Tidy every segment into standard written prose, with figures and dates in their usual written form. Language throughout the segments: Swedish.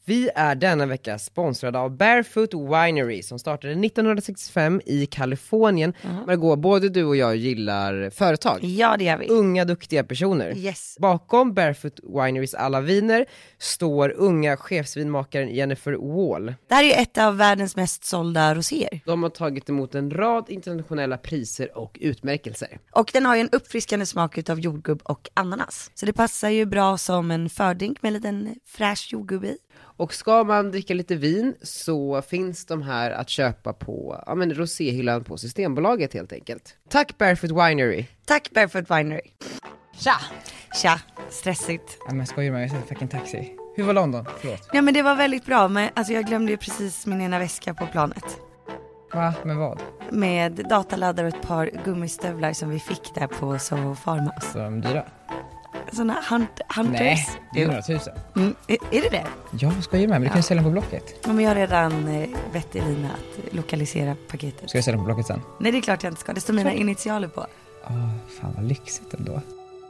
Vi är denna vecka sponsrade av Barefoot Winery som startade 1965 i Kalifornien. Margot, både du och jag gillar företag. Ja, det gör vi. Unga, duktiga personer. Yes. Bakom Barefoot Winerys alla viner står unga chefsvinmakaren Jennifer Wall. Det här är ju ett av världens mest sålda roséer. De har tagit emot en rad internationella priser och utmärkelser. Och den har ju en uppfriskande smak utav jordgubb och ananas. Så det passar ju bra som en fördrink med en liten fräsch jordgubb i. Och ska man dricka lite vin så finns de här att köpa på roséhyllan på Systembolaget helt enkelt. Tack Barefoot Winery. Tack Barefoot Winery. Tja! Tja, stressigt. Ja, men skojar man, jag sätter fucking taxi. Hur var London? Förlåt. Ja, men det var väldigt bra, men alltså jag glömde ju precis min ena väska på planet. Va? Men vad? Med dataladdare och ett par gummistövlar som vi fick där på Soho Farmhouse. Så de dyra? Såna hunters. Nej, det är 100 000. Är det det? Ja, skojar man, men du kan ju sälja dem på Blocket. Ja, men jag har redan bett Elina att lokalisera paketet. Ska jag sälja dem på Blocket sen? Nej, det är klart jag inte ska. Det står mina initialer på. Fan vad lyxigt ändå.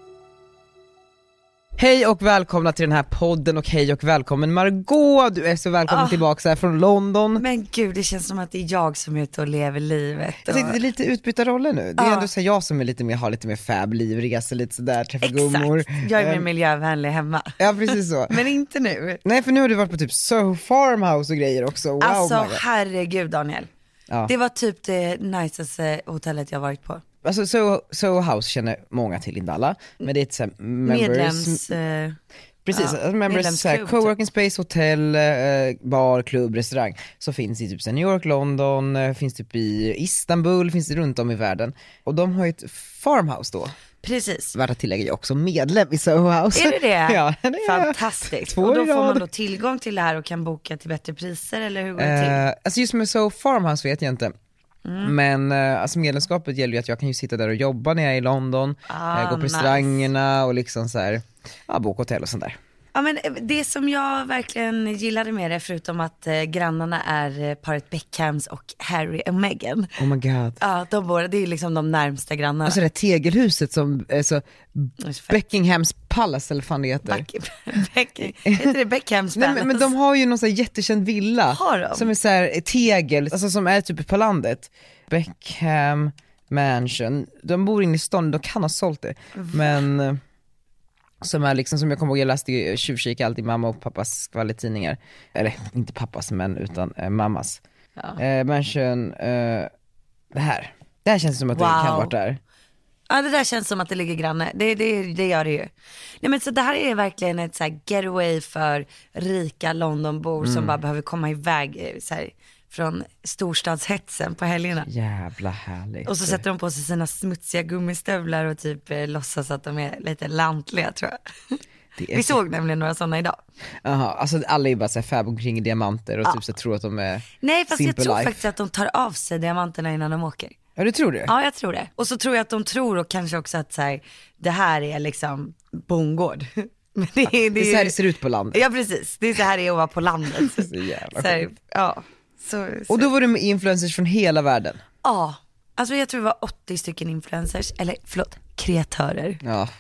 Hej och välkomna till den här podden och hej och välkommen Margot, du är så välkommen tillbaka här från London. Men gud, det känns som att det är jag som är ute och lever livet. Jag tänkte det är lite utbyta roller nu. Det är ändå så jag som är lite mer, har lite mer fab-liv, reser lite sådär, träffar gummor. Jag är mer miljövänlig hemma. Ja, precis så. Men inte nu. Nej, för nu har du varit på typ Soho Farmhouse och grejer också. Wow, alltså herregud Daniel. Ja. Det var typ det niceaste hotellet jag varit på. Alltså Soho House känner många till, inte alla. Men det är ett så här medlems... Precis, members, coworking space, hotell, bar, klubb, restaurang. Så finns i typ New York, London, finns typ i Istanbul, finns det runt om i världen. Och de har ju ett farmhouse då. Precis. Värt att tillägga, jag är också medlem i Soho House. Är det det? Ja, det är fantastiskt. Och då får man då tillgång till det här och kan boka till bättre priser, eller hur går det till? Alltså just med Soho Farmhouse vet jag inte. Men alltså medlemskapet gäller ju att jag kan ju sitta där och jobba när jag är i London, gå på restaurangerna och liksom så här, boka hotell och sånt där. Ja, men det som jag verkligen gillade med det, förutom att grannarna är paret Beckhams och Harry och Meghan. Oh my god. Ja, det är liksom de närmsta grannarna. Alltså det tegelhuset som så Beckinghams Palace eller fan det heter. Heter det Beckhams Palace? Nej, men de har ju någon så här jättekänd villa som är så här tegel, alltså som är typ på landet. Beckham Mansion. De bor inne i stan, de kan ha sålt det. Men som är liksom, som jag kommer ihåg, jag läste tjuvkika alltid mamma och pappas skvallertidningar. Eller inte pappas men utan mammas. Mansion, det här känns som att det kan vara där. Ja, det där känns som att det ligger granne. Det gör det ju. Nej, men så det här är verkligen ett så här getaway för rika Londonbor som bara behöver komma iväg så här, från storstadshetsen på helgerna. Jävla härligt. Och så sätter de på sig sina smutsiga gummistövlar och typ låtsas att de är lite lantliga, tror jag. Vi såg nämligen några sådana idag. Jaha, alltså alla är bara så här fab omkring i diamanter och typ så tror att de är. Nej, fast jag tror life. faktiskt att de tar av sig diamanterna innan de åker. Ja, du tror det? Ja, jag tror det. Och så tror jag att de tror, och kanske också att så här, det här är liksom bondgård. Men det är så här det ser ut på landet. Ja, precis. Det är så här det är att vara på landet. Så jävla så här, ja. Så. Och då var det med influencers från hela världen? Ja, alltså jag tror det var 80 stycken influencers, eller kreatörer. Ja,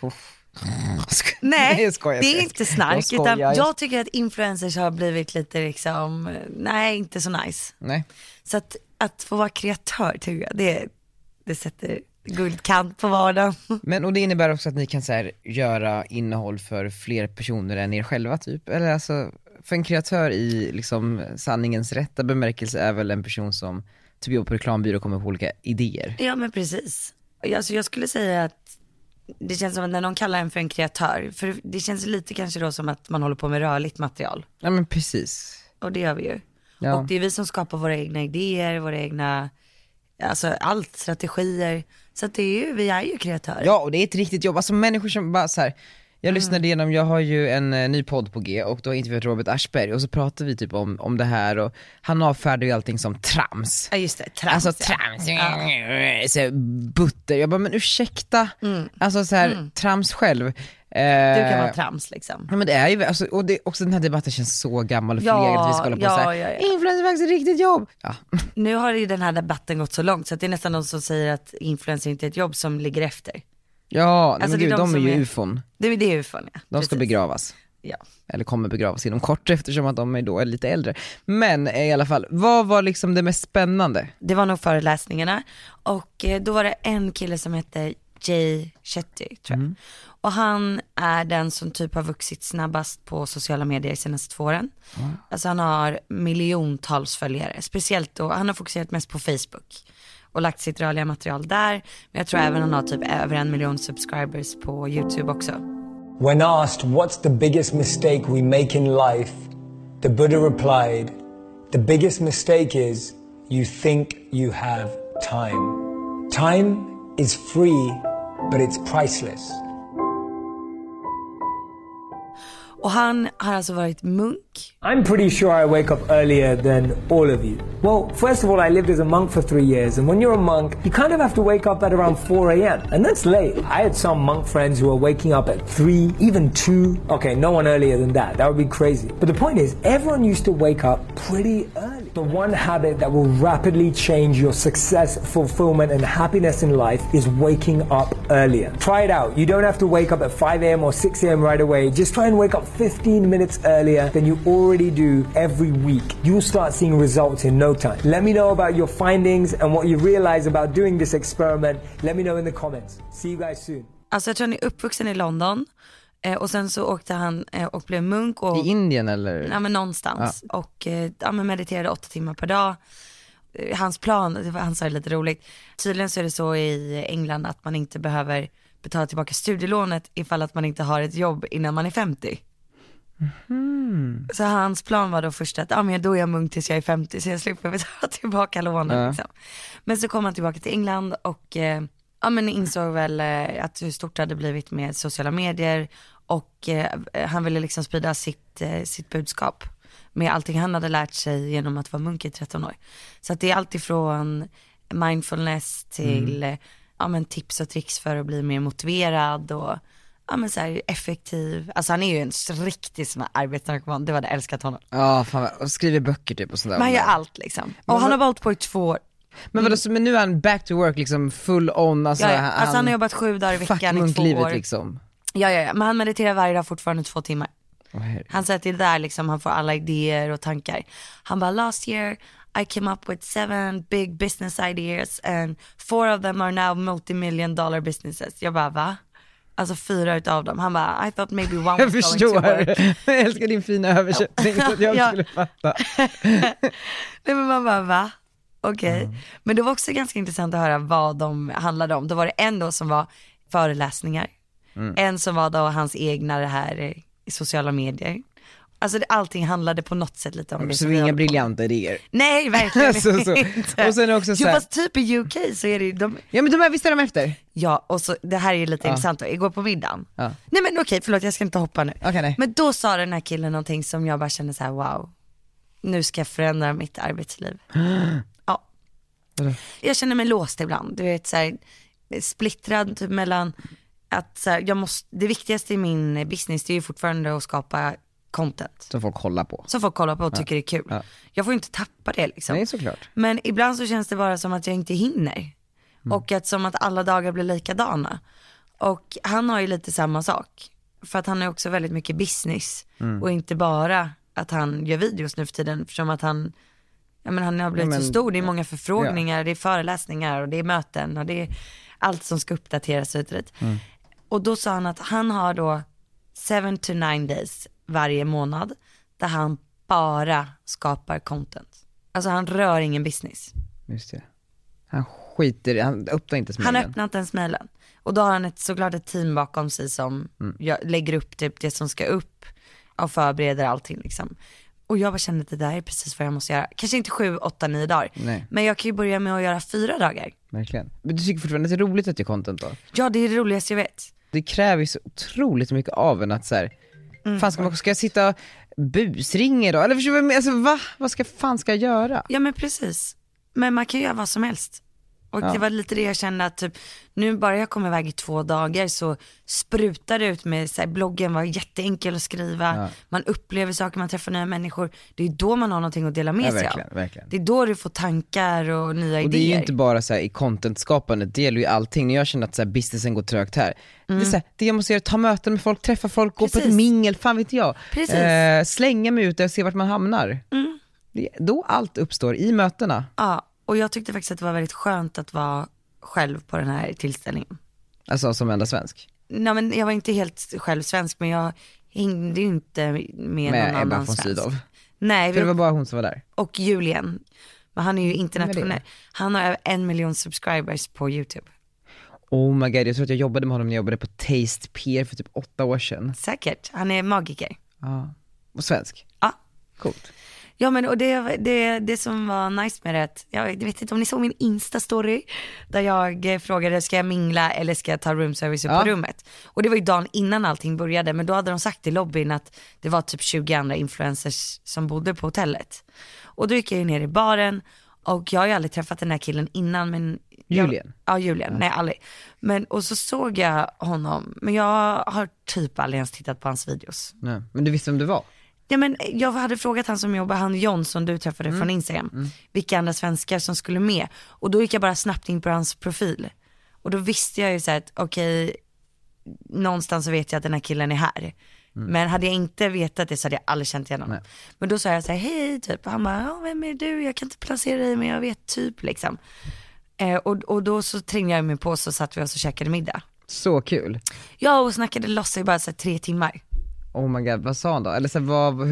Nej, jag skojar, det är inte snark, utan jag tycker att influencers har blivit lite liksom, nej, inte så nice. Nej. Så att få vara kreatör, tycker jag, det sätter guldkant på vardagen. Men och det innebär också att ni kan så här, göra innehåll för fler personer än er själva typ, eller alltså för en kreatör i liksom sanningens rätta bemärkelse är väl en person som typ jobbar på reklambyrå och kommer på olika idéer. Ja, men precis. Alltså jag skulle säga att det känns som att när någon kallar en för en kreatör, för det känns lite kanske då som att man håller på med rörligt material. Ja, men precis. Och det gör vi ju. Ja. Och det är vi som skapar våra egna idéer, våra egna, alltså allt, strategier. Så att vi är ju kreatörer. Ja, och det är ett riktigt jobb. Alltså människor som bara så här. Jag lyssnade igenom, jag har ju en ny podd på G och då har jag intervjuat Robert Aschberg och så pratar vi typ om det här och han avfärdar ju allting som trams. Ja, just det, trams. Alltså trams, så butter. Jag bara, men ursäkta. Alltså så här, trams själv. Du kan vara trams liksom. Ja, men det är ju, alltså, och det, också den här debatten känns så gammal och förlegad att vi ska hålla på så här. Influencer är faktiskt ett riktigt jobb. Ja. Nu har ju den här debatten gått så långt så att det är nästan de som säger att influencer inte är ett jobb som ligger efter. Ja, alltså, men gud, de är ju är ufon. Det är ufon, ja. De ska begravas. Ja. Eller kommer begravas inom kort eftersom att de är då lite äldre. Men i alla fall, vad var liksom det mest spännande? Det var nog föreläsningarna. Och då var det en kille som hette Jay Shetty, tror jag. Och han är den som typ har vuxit snabbast på sociala medier de senaste 2 åren. Alltså han har miljontals följare. Speciellt då, han har fokuserat mest på Facebook och lagt sitt rörliga material där. Men jag tror även han har typ över 1 miljon subscribers på YouTube också. When asked what's the biggest mistake we make in life, the Buddha replied, the biggest mistake is you think you have time. Time is free, but it's priceless. Och han har alltså varit munk. I'm pretty sure I wake up earlier than all of you. Well, first of all, I lived as a monk for 3 years, and when you're a monk, you kind of have to wake up at around 4 a.m. And that's late. I had some monk friends who were waking up at 3, even 2. Okay, no one earlier than that. That would be crazy. But the point is, everyone used to wake up pretty early. The one habit that will rapidly change your success, fulfillment, and happiness in life is waking up earlier. Try it out. You don't have to wake up at 5 a.m. or 6 a.m. right away. Just try and wake up 15 minutes earlier than you already do every week. You'll start seeing results in no time. Let me know about your findings and what you realize about doing this experiment. Let me know in the comments. See you guys soon. Alltså jag tror han är uppvuxen i London. Och sen så åkte han och blev munk. Och, i Indien eller? Ja, men någonstans. Ja. Och men mediterade 8 timmar per dag. Hans plan, han sa det lite roligt. Tydligen så är det så i England att man inte behöver betala tillbaka studielånet ifall att man inte har ett jobb innan man är 50. Så hans plan var då först att men då är jag munk tills jag är 50 så jag slipper betala tillbaka lånen. Liksom. Men så kom han tillbaka till England och men insåg väl att hur stort det hade blivit med sociala medier och han ville liksom sprida sitt budskap med allting han hade lärt sig genom att vara munk i 13 år. Så att det är allt ifrån mindfulness till men tips och tricks för att bli mer motiverad och men så här effektiv. Alltså han är ju en riktig sån här arbetsnarkoman. Det var det, älskat honom. Ja, fan, och skriver böcker typ och sånt där. Man gör allt liksom. Och han har valt på i 2 år. Men vadå, men nu är han back to work liksom full on. Alltså, alltså han har jobbat 7 dagar i veckan i 2 år. Liksom. Ja, men han mediterar varje dag fortfarande 2 timmar. Han säger att det är där liksom han får alla idéer och tankar. Han bara, last year I came up with 7 big business ideas and 4 of them are now multi-million-dollar businesses. Jag bara, va? Alltså 4 utav dem. Han bara, I thought maybe one was going to work. Jag älskar din fina översättning så att jag skulle fatta. Nej, men man bara, va? Okej. Men det var också ganska intressant att höra vad de handlade om. Då var det en då som var föreläsningar. En som var då hans egna det här i sociala medier. Alltså allting handlade på något sätt lite om det. Så inga briljanta idéer. Nej, verkligen inte. Och sen också så här, fast typ i UK så är det de. Ja, men de här visste de efter. Ja, och så det här är ju lite intressant då. Igår på middagen. Ja. Nej men okej, förlåt, jag ska inte hoppa nu. Okay, nej. Men då sa den här killen någonting som jag bara kände så här: wow. Nu ska jag förändra mitt arbetsliv. Ja. Jag känner mig låst ibland. Du vet så här, splittrad typ mellan att så här, det viktigaste i min business det är ju fortfarande att skapa content. Som folk kollar på. Som folk kollar på och tycker det är kul. Ja. Jag får inte tappa det liksom. Nej, såklart. Men ibland så känns det bara som att jag inte hinner. Och att som att alla dagar blir likadana. Och han har ju lite samma sak. För att han är också väldigt mycket business. Och inte bara att han gör videos nu för tiden. Som att han har blivit så stor. Det är många förfrågningar, det är föreläsningar och det är möten. Och det är allt som ska uppdateras ut. Och då sa han att han har då 7 to 9 days varje månad där han bara skapar content. Alltså han rör ingen business. Just det. Han skiter, han öppnar inte smilen. Han öppnar inte ens mailen. Och då har han såklart ett team bakom sig som lägger upp typ det som ska upp och förbereder allting liksom. Och jag bara kände att det där är precis vad jag måste göra. Kanske inte 7, 8, 9 dagar. Nej. Men jag kan ju börja med att göra 4 dagar. Verkligen. Men du tycker fortfarande att det är roligt att göra content då? Ja, det är det roligaste jag vet. Det kräver ju så otroligt mycket av en att så här, fan ska jag sitta busringer då? Eller förstår du, alltså vad ska jag göra? Ja men precis. Men man kan ju göra vad som helst. Och det var lite det jag kände att typ, nu bara jag kom iväg i 2 dagar så sprutar det ut med så här, bloggen var jätteenkel att skriva, man upplever saker, man träffar nya människor, det är då man har någonting att dela med sig av. Verkligen. Det är då du får tankar och nya idéer. Och det är ju inte bara så här, i contentskapandet, det gäller ju allting. När jag känner att så här, businessen går trögt här, det är så här, det jag måste göra, ta möten med folk, träffa folk, gå på ett mingel, fan vet jag, slänga mig ut och se vart man hamnar. Då allt uppstår i mötena. Ja, och jag tyckte faktiskt att det var väldigt skönt att vara själv på den här tillställningen. Alltså som enda svensk? Nej, men jag var inte helt själv svensk, men jag hängde ju inte med någon Ebba annan von svensk. Sydow. Nej, för det var bara hon som var där. Och Julian. Men han är ju internationell. Han har över 1 miljon subscribers på YouTube. Oh my god, jag tror att jag jobbade med honom när jag jobbade på Taste Pier för typ 8 år sedan. Säkert, han är magiker. Ja, och svensk. Ja. Coolt. Ja, men och det som var nice med det, jag vet inte om ni såg min Insta-story där jag frågade, ska jag mingla eller ska jag ta roomservice på rummet? Och det var ju dagen innan allting började, men då hade de sagt i lobbyn att det var typ 20 andra influencers som bodde på hotellet. Och då gick jag ju ner i baren och jag har ju aldrig träffat den här killen innan, men Julian? Ja, Julian, nej aldrig. Men, och så såg jag honom, men jag har typ aldrig ens tittat på hans videos. Nej, men du visste vem du var? Ja, men jag hade frågat han som jobbar, han John som du träffade från Instagram, vilka andra svenskar som skulle med. Och då gick jag bara snabbt in på hans profil. Och då visste jag ju så här att okej, någonstans så vet jag att den här killen är här. Men hade jag inte vetat det så hade jag aldrig känt igen honom. Men då sa jag så här, hej typ. Och han bara, vem är du? Jag kan inte placera dig, men jag vet typ liksom. Och då så trängde jag mig på, så satt vi oss och käkade middag. Så kul. Ja, och snackade loss i bara så här 3 timmar. Oh my god, vad sa han då? Eller så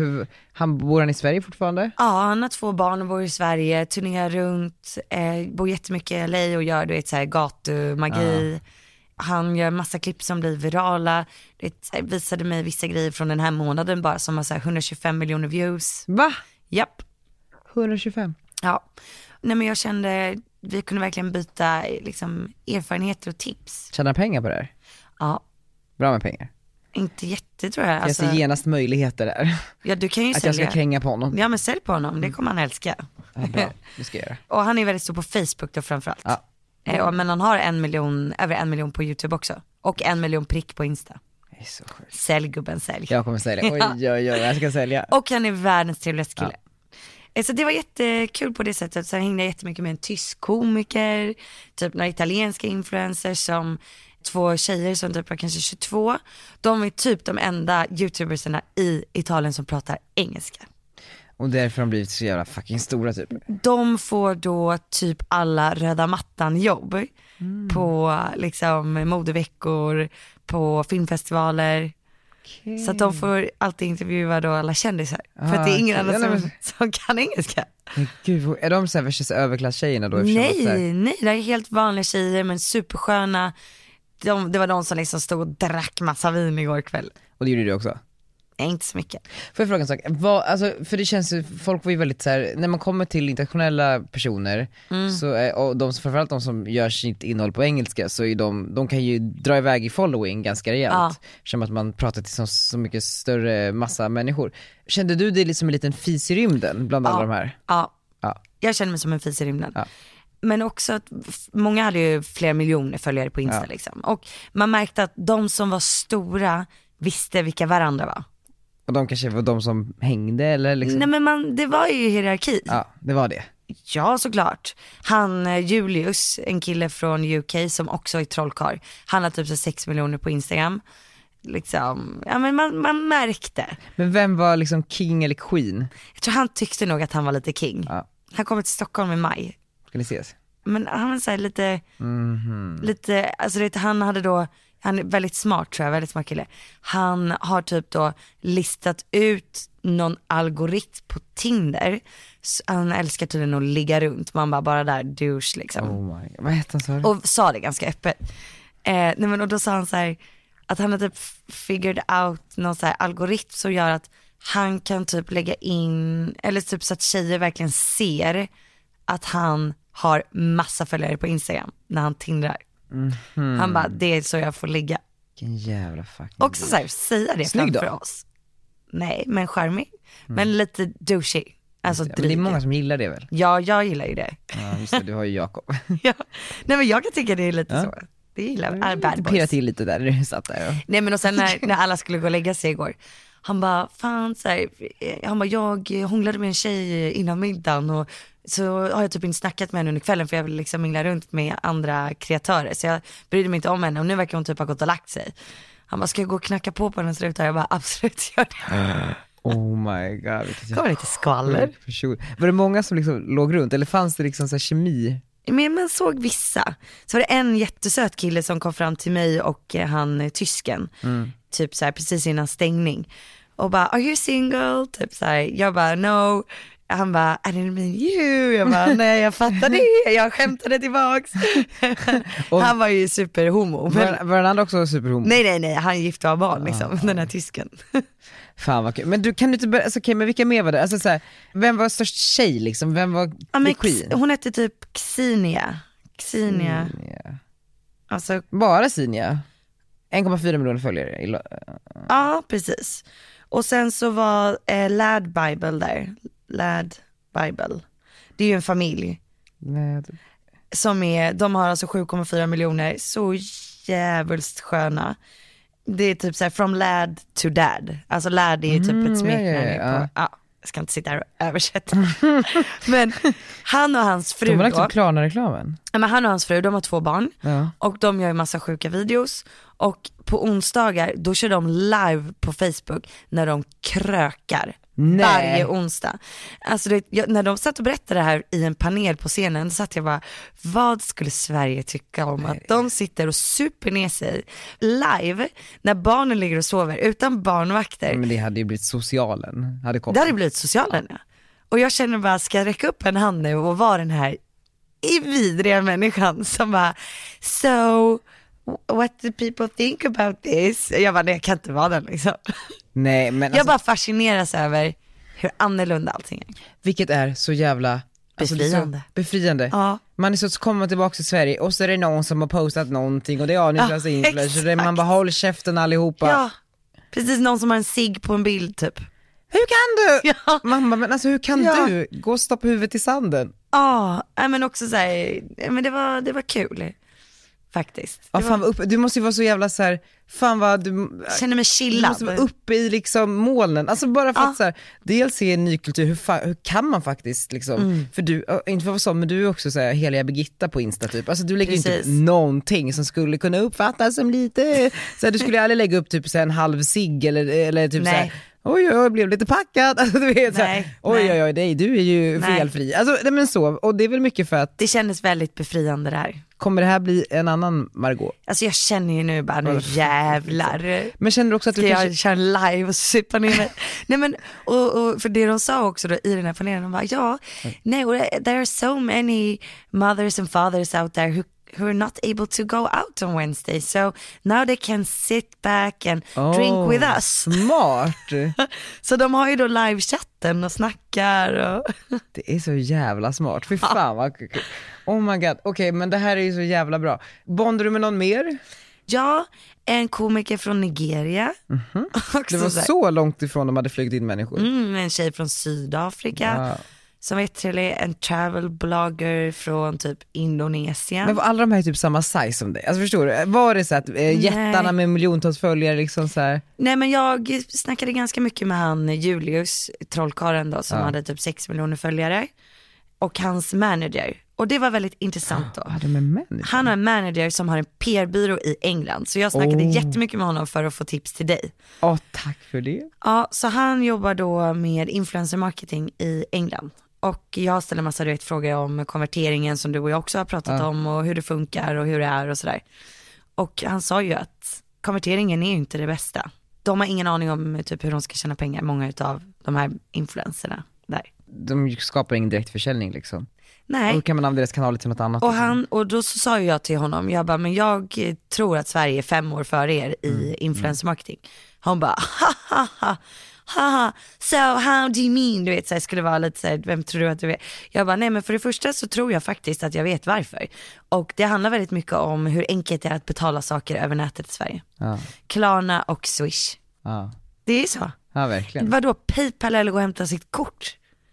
bor han i Sverige fortfarande? Ja, han har 2 barn och bor i Sverige, turnerar runt, bor jättemycket i LA och gör så här gatumagi. Han gör massa klipp som blir virala. Visade mig vissa grejer från den här månaden bara som har så här 125 miljoner views. Va? Japp. 125? Ja. Nej, men jag kände, vi kunde verkligen byta liksom erfarenheter och tips. Tjänar pengar på det här? Ja. Bra med pengar? Inte jätte, tror jag. Jag ser genast möjligheter där. Ja, du kan ju att sälja. jag ska kränga på honom. Ja, men sälj på honom, det kommer han älska. Ja, bra, det ska jag göra. Och han är väldigt stor på Facebook då framförallt. Ja. Men han har över 1 miljon på YouTube också. Och 1 miljon prick på Insta. Det är så sjukt. Sälj gubben, sälj. Jag kommer sälja, oj, jag ska sälja. Och han är världens trevligaste kille. Så det var jättekul på det sättet. Sen hängde jag jättemycket med en tysk komiker, typ några italienska influencers, som 2 tjejer som typ var kanske 22. De är typ de enda youtubersarna i Italien som pratar engelska. Och därför har de blivit så jävla fucking stora typ. De får då typ alla röda mattan jobb på liksom modeveckor, på filmfestivaler. Okay. Så att de får alltid intervjua då alla kändisar. För att det är ingen annan som kan engelska. Men gud, är de så här värsta överklasstjejerna då? Nej, det är helt vanliga tjejer men supersköna. Det var de som liksom stod och drack massa vin igår kväll. Och det gjorde du också? Nej, inte så mycket. Får jag fråga en sak? Alltså, för det känns ju, folk var ju väldigt så här, när man kommer till internationella personer så är, och framförallt de som gör sitt innehåll på engelska, så är de kan ju dra iväg i following ganska rejält. Som att man pratar till så mycket större massa människor. Kände du dig liksom en liten fis i rymden bland alla de här? Ja, jag känner mig som en fis i rymden. Men också att många hade ju flera miljoner följare på Insta liksom. Och man märkte att de som var stora visste vilka varandra var. Och de kanske var de som hängde eller liksom? Nej, men det var ju hierarki. Ja, det var det. Ja, såklart. Han Julius, en kille från UK som också är trollkarl. Han har typ så 6 miljoner på Instagram. Liksom, ja, men man märkte. Men vem var liksom king eller queen? Jag tror han tyckte nog att han var lite king. Han kommer till Stockholm i maj. Ska ni ses? Men han var så här lite, alltså han hade då, han är väldigt smart, tror jag, väldigt smart kille. Han har typ då listat ut någon algoritm på Tinder. Så han älskar tydligen att ligga runt. Man bara där douche liksom. Oh my God. Vad heter han, så? Och sa det ganska öppet. Och då sa han så här, att han har typ figured out någon så här algoritm som gör att han kan typ lägga in, eller typ så att tjejer verkligen ser att han har massa följare på Instagram när han tindrar. Han bara, det är så jag får ligga. Vilken jävla fucking också så här, säga det framför oss. Nej, men charmig. Men lite douchey. Alltså Men det är många som gillar det väl? Ja, jag gillar ju det. Ja just det, du har ju Jakob. Ja. Nej men jag kan tycka det är lite så. Det gillar bad boys. Pirra till lite där när du satt där. Nej men och sen när alla skulle gå och lägga sig igår. Han bara, fan så här, han bara, jag hånglade med en tjej innan middagen och så har jag typ inte snackat med henne under kvällen för jag vill liksom mingla runt med andra kreatörer. Så jag brydde mig inte om henne och nu verkar hon typ ha gått och lagt sig. Han bara, ska jag gå och knacka på hennes ruta? Jag bara, absolut gör det. Oh my god. Det kommer lite skvaller. Var det många som liksom låg runt eller fanns det liksom så här kemi? Men man såg vissa. Så var det en jättesöt kille som kom fram till mig och han tysken. Typ så här precis innan stängning. Och bara, are you single? Typ så här. Jag bara, no. Han bara, I didn't mean you. Jag bara, nej jag fattar det. Jag skämtade tillbaks. Han var ju superhomo. Men... Var den andra också superhomo? Nej. Han gifte av barn liksom. Den här tysken. Fan vad kul. Men du kan inte börja, alltså, okej, men vilka mer var det? Alltså så här, vem var störst tjej liksom? Vem var queen? Hon hette typ Xenia. Alltså bara Xenia. 1,4 miljoner följare. Ja, precis. Och sen så var Lad Bible där. Lad Bible. Det är ju en familj. Som de har alltså 7,4 miljoner. Så jävligt sköna. Det är typ så här from lad to dad. Alltså lad är ju typ ett smeknamn på. Jag ska inte sitta här och översätta. Men han och hans fru de har lagt upp Klarna-reklamen. Men han och hans fru, de har 2 barn. Och de gör ju massa sjuka videos. Och på onsdagar, då kör de live på Facebook när de krökar. Nej. Varje onsdag. Alltså när de satt och berättade det här i en panel på scenen, så satt jag bara, vad skulle Sverige tycka om att de sitter och super ner sig live när barnen ligger och sover utan barnvakter. Men det hade ju blivit socialen. Det hade blivit socialen, ja. Och jag känner bara, ska jag räcka upp en hand nu och vara den här vidriga människan som bara, so what do people think about this? Jag bara, nej, jag kan inte vara den liksom. Nej, men jag bara fascineras över hur annorlunda allting är. Vilket är så jävla befriande. Ja. Man är så kommer tillbaka till Sverige och så är det någon som har postat någonting och det är Niklas influencer. Man bara, håll käften allihopa. Ja, precis, någon som har en cigg på en bild typ. Hur kan du? Ja. Mamma, men alltså hur kan du? Gå och stoppa huvudet i sanden. Ja, men också så här, men det var kul. Faktiskt. Ja, fan, du måste ju vara så jävla så här, fan vad du känner mig chillad. Du måste vara uppe i liksom molnen. Alltså bara för att så här, dels se en ny kultur, hur kan man faktiskt liksom, för du, inte för att vara så, men du är också så här heliga Birgitta på Insta typ. Alltså du lägger ju inte upp någonting som skulle kunna uppfattas som lite, så här, du skulle aldrig lägga upp typ så här, en halv cigg eller typ så här, oj, jag blev lite packad. Alltså, du vet, oj, du är ju felfri. Alltså, nej, men så, och det är väl mycket för att det kändes väldigt befriande det här. Kommer det här bli en annan Margot? Alltså jag känner ju nu bara, nu jävlar. Men känner du också att du kanske... jag kör live och supa ner mig? Nej men, och för det de sa också då, i den här panelen, de bara, there are so many mothers and fathers out there who are not able to go out on Wednesday, so now they can sit back and drink with us. Smart. Så de har ju då livechatten och snackar och... Det är så jävla smart, fy fan vad kul. Oh my god, okej, men det här är ju så jävla bra. Bondar du med någon mer? Ja, en komiker från Nigeria. Det var så långt ifrån de hade flugit in människor. En tjej från Sydafrika. Som är trevlig, en travel blogger från typ Indonesien. Men var alla de här typ samma size som dig? Alltså förstår du? Var det så att jättarna med miljontals följare liksom så här? Nej, men jag snackade ganska mycket med han Julius, trollkaren då, som hade typ 6 miljoner följare. Och hans manager. Och det var väldigt intressant då. Han har en manager som har en PR-byrå i England. Så jag snackade jättemycket med honom för att få tips till dig. Tack för det. Ja, så han jobbar då med influencer marketing i England. Och jag ställer massa frågor om konverteringen som du och jag också har pratat om. Och hur det funkar och hur det är och sådär. Och han sa ju att konverteringen är ju inte det bästa. De har ingen aning om typ hur de ska tjäna pengar, många av de här influencerna där. De skapar ingen direktförsäljning liksom. Nej. Och då kan man använda deras kanaler till något annat. Och då så sa jag till honom, jag bara, men jag tror att Sverige är 5 år före er i influencer marketing. Han bara, haha, so how do you mean? Du vet, så här, skulle vara lite så här, vem tror du att du vet? Jag bara, nej, men för det första så tror jag faktiskt att jag vet varför. Och det handlar väldigt mycket om hur enkelt det är att betala saker över nätet i Sverige. Klarna och Swish. Det är så. Ja, verkligen. Vadå, PayPal eller gå och hämta sitt kort?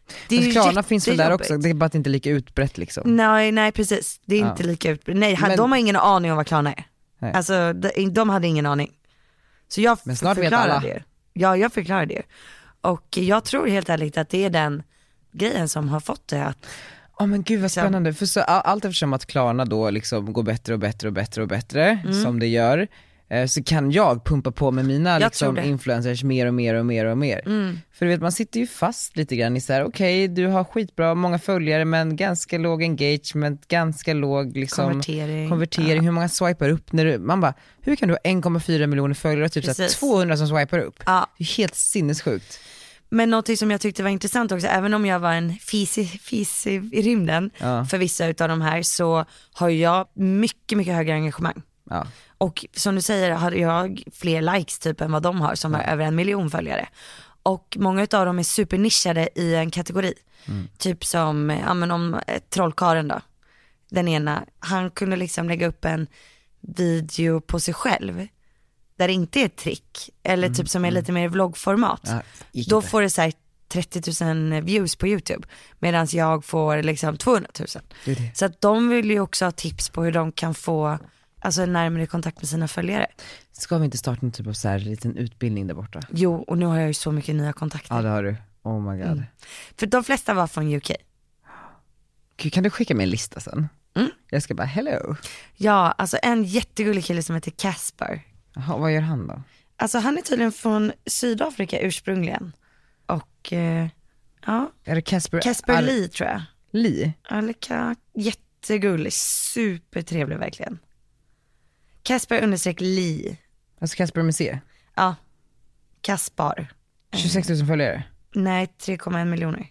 Det är ju Klarna finns väl där jättejobbigt. också, det är bara att det inte är lika utbrett liksom. Nej precis, det är inte lika utbrett. Nej, de har ingen aning om vad Klarna är. Nej. Alltså de hade ingen aning. Så jag Men snart vet förklarar alla. det. Ja, jag förklarar det. Och jag tror helt ärligt att det är den grejen som har fått det att Men gud vad spännande, för så, allt eftersom att Klarna då liksom går bättre och bättre och bättre och bättre som det gör, så kan jag pumpa på med mina liksom, influencers mer och mer och mer och mer. För du vet, man sitter ju fast lite grann i så här: okej, du har skitbra många följare men ganska låg engagement, ganska låg liksom konvertering. Hur många swipar upp när du, man bara, hur kan du ha 1,4 miljoner följare och typ så här 200 som swipar upp? Det är helt sinnessjukt. Men något som jag tyckte var intressant också, även om jag var en fis i rymden för vissa utav de här, så har jag mycket, mycket högre engagemang. Ja. Och som du säger har jag fler likes typ än vad de har som har över 1 miljon följare. Och många utav dem är supernischade i en kategori. Typ som, om trollkaren då. Den ena, han kunde liksom lägga upp en video på sig själv där det inte är ett trick, eller typ som är lite mer vloggformat. Då får det så här 30 000 views på YouTube, medan jag får liksom 200 000. Så att de vill ju också ha tips på hur de kan få närmare kontakt med sina följare. Ska vi inte starta en typ av så här liten utbildning där borta? Jo, och nu har jag ju så mycket nya kontakter. Ja, det har du. Oh my god. För de flesta var från UK. Gud, kan du skicka mig en lista sen? Jag ska bara, hello. Ja, alltså en jättegullig kille som heter Casper. Jaha, vad gör han då? Alltså han är tydligen från Sydafrika ursprungligen. Och ja. Är det Casper Lee tror jag. Lee? Eller jättegullig, supertrevlig verkligen. Casper Lee. Alltså Casper med C? Ja, Kaspar. 26 000 följare? Nej, 3,1 miljoner.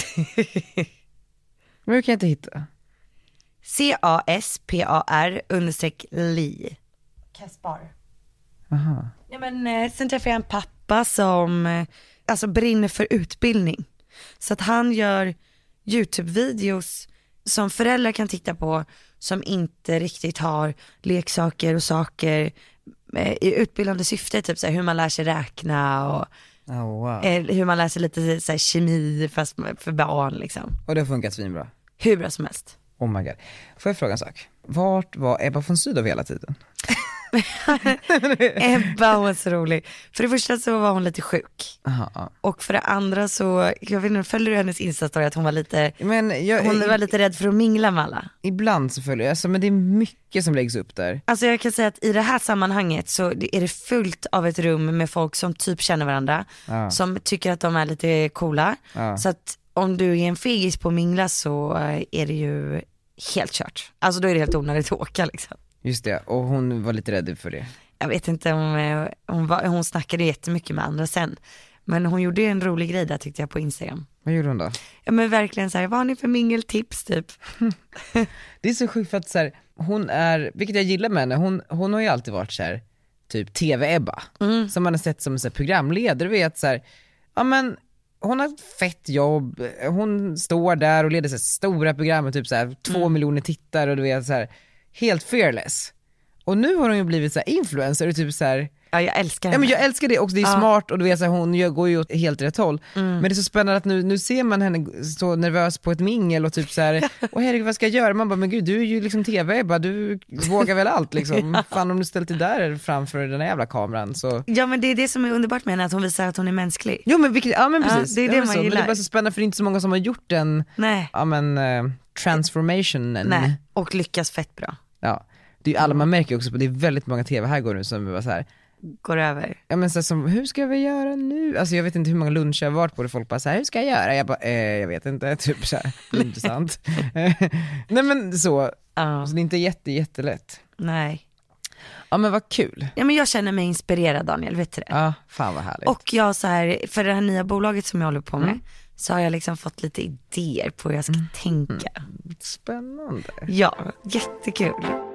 Men hur kan jag inte hitta? CASPAR_Lee. Kaspar. Aha. Ja, men sen träffade jag en pappa som brinner för utbildning. Så att han gör YouTube-videos som föräldrar kan titta på, som inte riktigt har leksaker och saker i utbildande syfte, typ så här, hur man lär sig räkna och hur man lär sig lite så här, kemi fast för barn liksom. Och det har funkat svinbra? Hur bra som helst. Oh my god. Får jag fråga en sak? Vart var Ebba von Sydow hela tiden? Ebba var så rolig. För det första så var hon lite sjuk. Aha. Och för det andra så, jag vet inte, följde du hennes Insta-story att hon var lite, hon var lite rädd för att mingla med alla? Ibland så följer jag, men det är mycket som läggs upp där. Alltså jag kan säga att i det här sammanhanget så är det fullt av ett rum med folk som typ känner varandra, som tycker att de är lite coola. Så att om du är en fegis på att mingla så är det ju helt kört. Alltså då är det helt onödigt att åka liksom. Just det, och hon var lite rädd för det. Jag vet inte om hon snackade jättemycket med andra sen. Men hon gjorde en rolig grej där tyckte jag på Instagram. Vad gjorde hon då? Ja men verkligen så här, vad har ni för mingeltips typ? Det är så sjukt för att så här, hon är, vilket jag gillar med henne, hon har ju alltid varit så här, typ TV-Ebba. Som man har sett som en så här, programledare, vet så här, ja men hon har ett fett jobb, hon står där och leder så här, stora program med typ så här, 2 miljoner tittare och du vet så här, helt fearless. Och nu har hon ju blivit så här influencer och typ så här. Ja, jag älskar henne. Ja, men jag älskar det också, det är smart och du vet så här, hon går ju åt helt rätt håll. Men det är så spännande att nu ser man henne så nervös på ett mingel och typ så här, och herregud vad ska jag göra? Man bara, men gud du är ju liksom TV-Ebba, du vågar väl allt liksom. Fan om du ställt dig där framför den här jävla kameran så. Ja men det är det som är underbart med henne, att hon visar att hon är mänsklig. Jo men vilket, ja men precis. Det är det man gillar. Men det är bara så spännande för det är inte så många som har gjort den transformationen. Nej, och lyckas fett bra. Ja. Det är alla, man märker också på, det är väldigt många TV-här nu som bara så här går över. Ja men så här, som, hur ska vi göra nu? Alltså jag vet inte hur många luncher jag har varit på det, folk bara så här, hur ska jag göra? Jag bara, jag vet inte, typ så här, det är intressant. Nej men så det är inte jättelätt. Nej. Ja men vad kul. Ja men jag känner mig inspirerad Daniel, vet du det? Ja, fan vad härligt. Och jag så här, för det här nya bolaget som jag håller på med så har jag liksom fått lite idéer på hur jag ska tänka. Spännande. Ja, jättekul.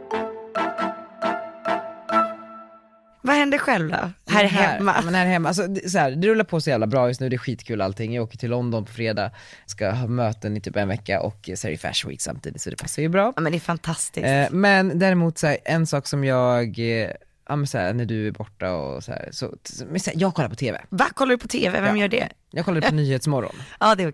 Vad händer själv då? Här hemma? Ja, men här hemma, alltså, så här, det rullar på så jävla bra just nu, det är skitkul allting. Jag åker till London på fredag, ska ha möten i typ en vecka och så är det Fashion Week samtidigt, så det passar ju bra. Ja men det är fantastiskt. Men däremot så här, en sak som jag, så här, när du är borta och så här, jag kollar på TV. Va? Kollar du på TV? Vem gör det? Jag kollar på Nyhetsmorgon. Ja det är okej.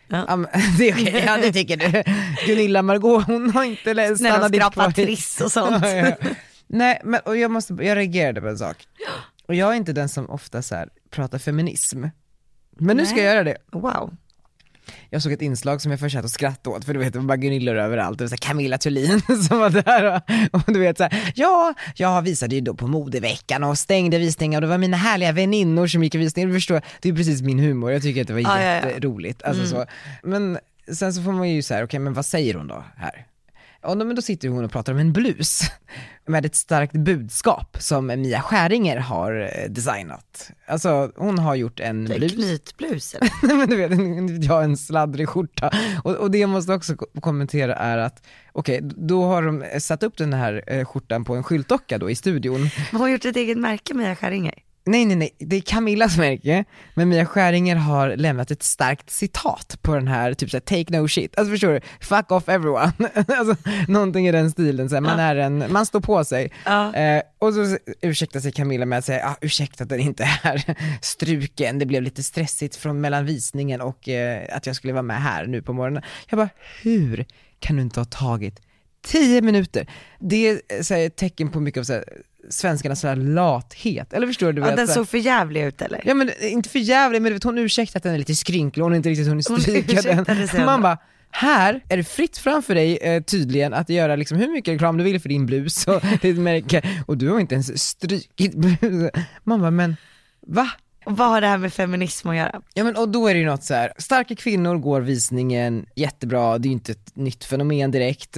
Ja. Det är okej, ja det tycker du. Gunilla Margot, hon har inte läst Snälla skrapa triss och sånt. Ja. Nej, men och jag reagerade på en sak. Och jag är inte den som ofta så här pratar feminism. Men nu ska jag göra det. Wow. Jag såg ett inslag som jag först att skratta åt, för du vet det var bara Gunillor överallt. Det var så här Camilla Thulin som var där och du vet så här, ja, jag visade ju då på modeveckan och stängde visningar och det var mina härliga väninnor som gick i visningar. Du förstår, det är precis min humor. Jag tycker att det var jätteroligt. Alltså så. Men sen så får man ju så här, okej, men vad säger hon då här? Och då sitter hon och pratar om en blus med ett starkt budskap som Mia Skäringer har designat. Alltså hon har gjort en blus. Knytblus eller? Men du vet, jag har en sladdrig skjorta. Och det jag måste också kommentera är att okej, då har de satt upp den här skjortan på en skyltdocka då i studion. Har hon gjort ett eget märke, Mia Skäringer? Nej, det är Camillas märke. Men Mia Skäringer har lämnat ett starkt citat på den här, typ såhär, take no shit. Alltså förstår du, fuck off everyone. Alltså någonting i den stilen, såhär, man står på sig. Och så ursäktar sig Camilla med att säga, ursäkta att den inte är struken. Det blev lite stressigt från mellan visningen och att jag skulle vara med här nu på morgonen. Jag bara, hur kan du inte ha tagit 10 minuter? Det är så här, ett tecken på mycket av så här, svenskarnas sådär lathet, eller förstår du? Den såg för jävlig ut eller? Ja, men inte för jävlig, men du vet, hon ursäktar att den är lite skrynklig, hon är inte riktigt hunnit stryka den. Man bara, här är det fritt framför dig tydligen att göra liksom hur mycket reklam du vill för din blus och ditt märke, och du har inte ens strykit blus. Man bara, men va? Och vad har det här med feminism att göra? Ja, men och då är det ju något så här, starka kvinnor går visningen jättebra, det är ju inte ett nytt fenomen direkt.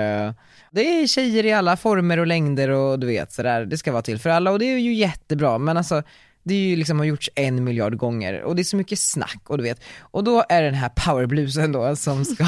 Det är tjejer i alla former och längder och du vet sådär, det ska vara till för alla och det är ju jättebra, men alltså det är ju liksom har gjorts 1 miljard gånger och det är så mycket snack och du vet, och då är den här powerblusen då som ska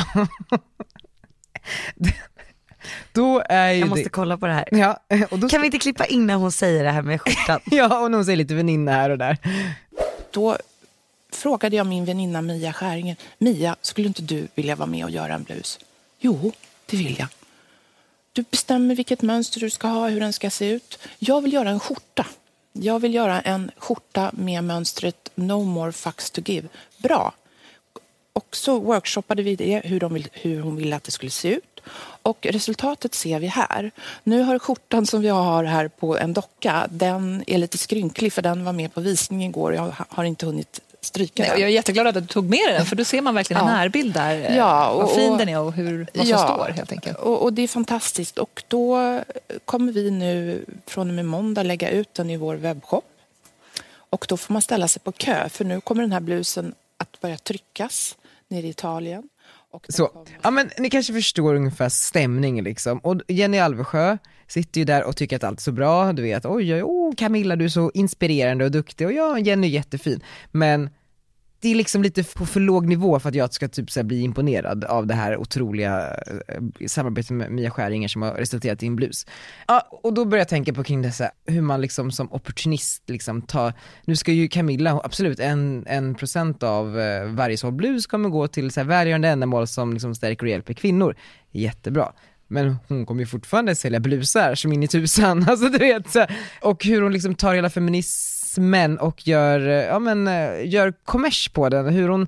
då är ju jag måste kolla på det här. Ja, och då kan vi inte klippa in när hon säger det här med skjortan? Ja, och hon säger lite väninna här och där. Då frågade jag min väninna Mia Skäringer, Mia, skulle inte du vilja vara med och göra en blus? Jo, det vill jag. Du bestämmer vilket mönster du ska ha, hur den ska se ut. Jag vill göra en skjorta. Jag vill göra en skjorta med mönstret No more fucks to give. Bra. Och så workshoppade vi det, hur hon ville att det skulle se ut. Och resultatet ser vi här. Nu har skjortan som vi har här på en docka, den är lite skrynklig för den var med på visningen igår och jag har inte hunnit stryka den. Jag är jätteglad att du tog med den, för då ser man verkligen en närbild där. Vad fin den är och vad som står helt enkelt. Och det är fantastiskt. Och då kommer vi nu från och med måndag lägga ut den i vår webbshop. Och då får man ställa sig på kö, för nu kommer den här blusen att börja tryckas nere i Italien. Så, ja, men ni kanske förstår ungefär stämningen liksom. Och Jenny Alvesjö sitter ju där och tycker att allt är så bra. Du vet, oj, Camilla, du är så inspirerande och duktig. Och ja, Jenny är jättefin. Men det är liksom lite på för låg nivå för att jag ska typ så här bli imponerad av det här otroliga samarbetet med Mia Skäringer som har resulterat i en blus. Ja, och då börjar jag tänka på kring det så här, hur man liksom som opportunist liksom nu ska ju Camilla absolut 1% av varje såld blus kommer gå till så här välgörande ändamål som liksom stärker och hjälper kvinnor. Jättebra. Men hon kommer ju fortfarande sälja blusar som in i tusan. Alltså du vet så här, och hur hon liksom tar hela feminismen och gör kommers på den, hur hon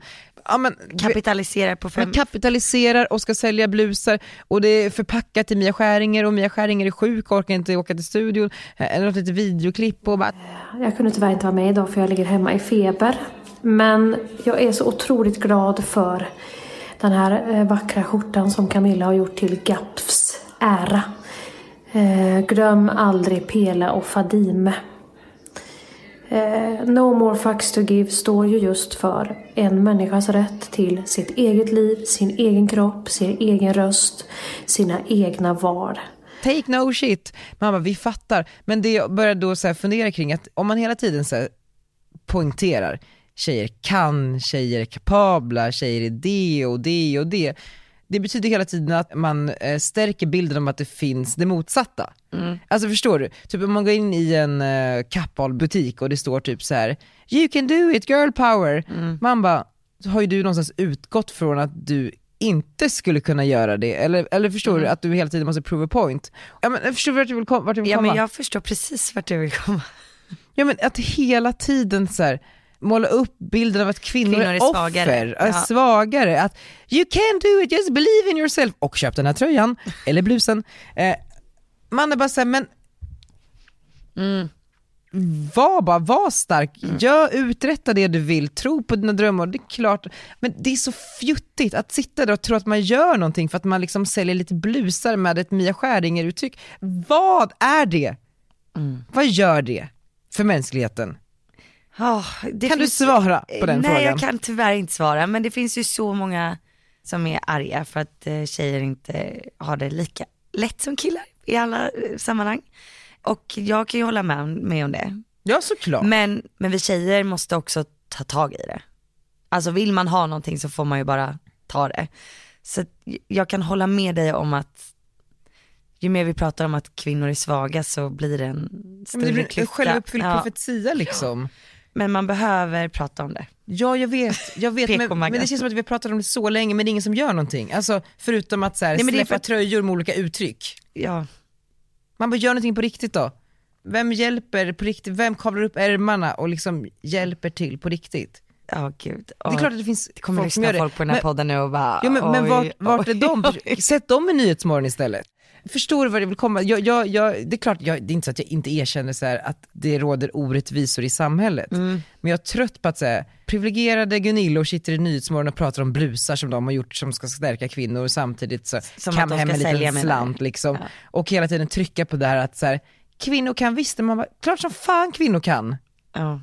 kapitaliserar och ska sälja blusar och det är förpackat till Mia Skäringer och Mia Skäringer är sjuk och orkar inte åka till studion, eller något litet videoklipp och bara... Jag kunde tyvärr inte vara med idag för jag ligger hemma i feber, men jag är så otroligt glad för den här vackra skjortan som Camilla har gjort till GAPFs ära. Glöm aldrig Pela och Fadime. No more fucks to give står ju just för en människas rätt till sitt eget liv, sin egen kropp, sin egen röst, sina egna val. Take no shit. Mamma, vi fattar. Men det jag börjar då så här fundera kring att om man hela tiden så här poängterar tjejer kan, tjejer är kapabla, tjejer är det och det och det. Det betyder hela tiden att man stärker bilden om att det finns det motsatta. Alltså förstår du? Typ om man går in i en Kappahl-butik och det står typ så här: you can do it, girl power. Man bara, har ju du någonstans utgått från att du inte skulle kunna göra det? Eller förstår du att du hela tiden måste prove a point? Ja, men jag förstår vart du vill komma. Ja, men jag förstår precis vart du vill komma. Ja, men att hela tiden så här, måla upp bilden av att kvinnor är svagare. Är svagare. Att you can do it, just believe in yourself. Och köp den här tröjan, eller blusen. Man är bara såhär, men var stark. Uträtta det du vill, tro på dina drömmar. Det är klart, men det är så fjuttigt att sitta där och tro att man gör någonting för att man liksom säljer lite blusar med ett Mia Skäringer-uttryck. Vad är det? Vad gör det för mänskligheten? Kan du svara på den frågan? Nej, jag kan tyvärr inte svara, men det finns ju så många som är arga för att tjejer inte har det lika lätt som killar i alla sammanhang. Och jag kan ju hålla med om det. Ja, såklart. Men vi tjejer måste också ta tag i det. Alltså vill man ha någonting så får man ju bara ta det. Så jag kan hålla med dig om att ju mer vi pratar om att kvinnor är svaga så blir det en större klyfta. Det blir självuppfylld profetia liksom. Men man behöver prata om det. Ja, jag vet men det känns som att vi pratar om det så länge, men det är ingen som gör någonting. Alltså, förutom att så här, släppa tröjor med olika uttryck. Ja. Man bara gör någonting på riktigt då. Vem hjälper på riktigt? Vem kavlar upp ärmarna och liksom hjälper till på riktigt? Ja, gud. Det är klart att det finns det kommer folk som gör det. Folk på den här podden nu och bara... Ja, men vart är de? Sätt dem i Nyhetsmorgon istället. Förstår du vad det vill komma? Det är klart, det är inte så att jag inte erkänner så här att det råder orättvisor i samhället. Men jag är trött på att säga privilegierade Gunillor sitter i Nyhetsmorgon och pratar om blusar som de har gjort som ska stärka kvinnor och samtidigt så kan hem en liten slant liksom. Ja. Och hela tiden trycka på det här att så här, kvinnor kan visst, man bara, klart som fan kvinnor kan. Ja.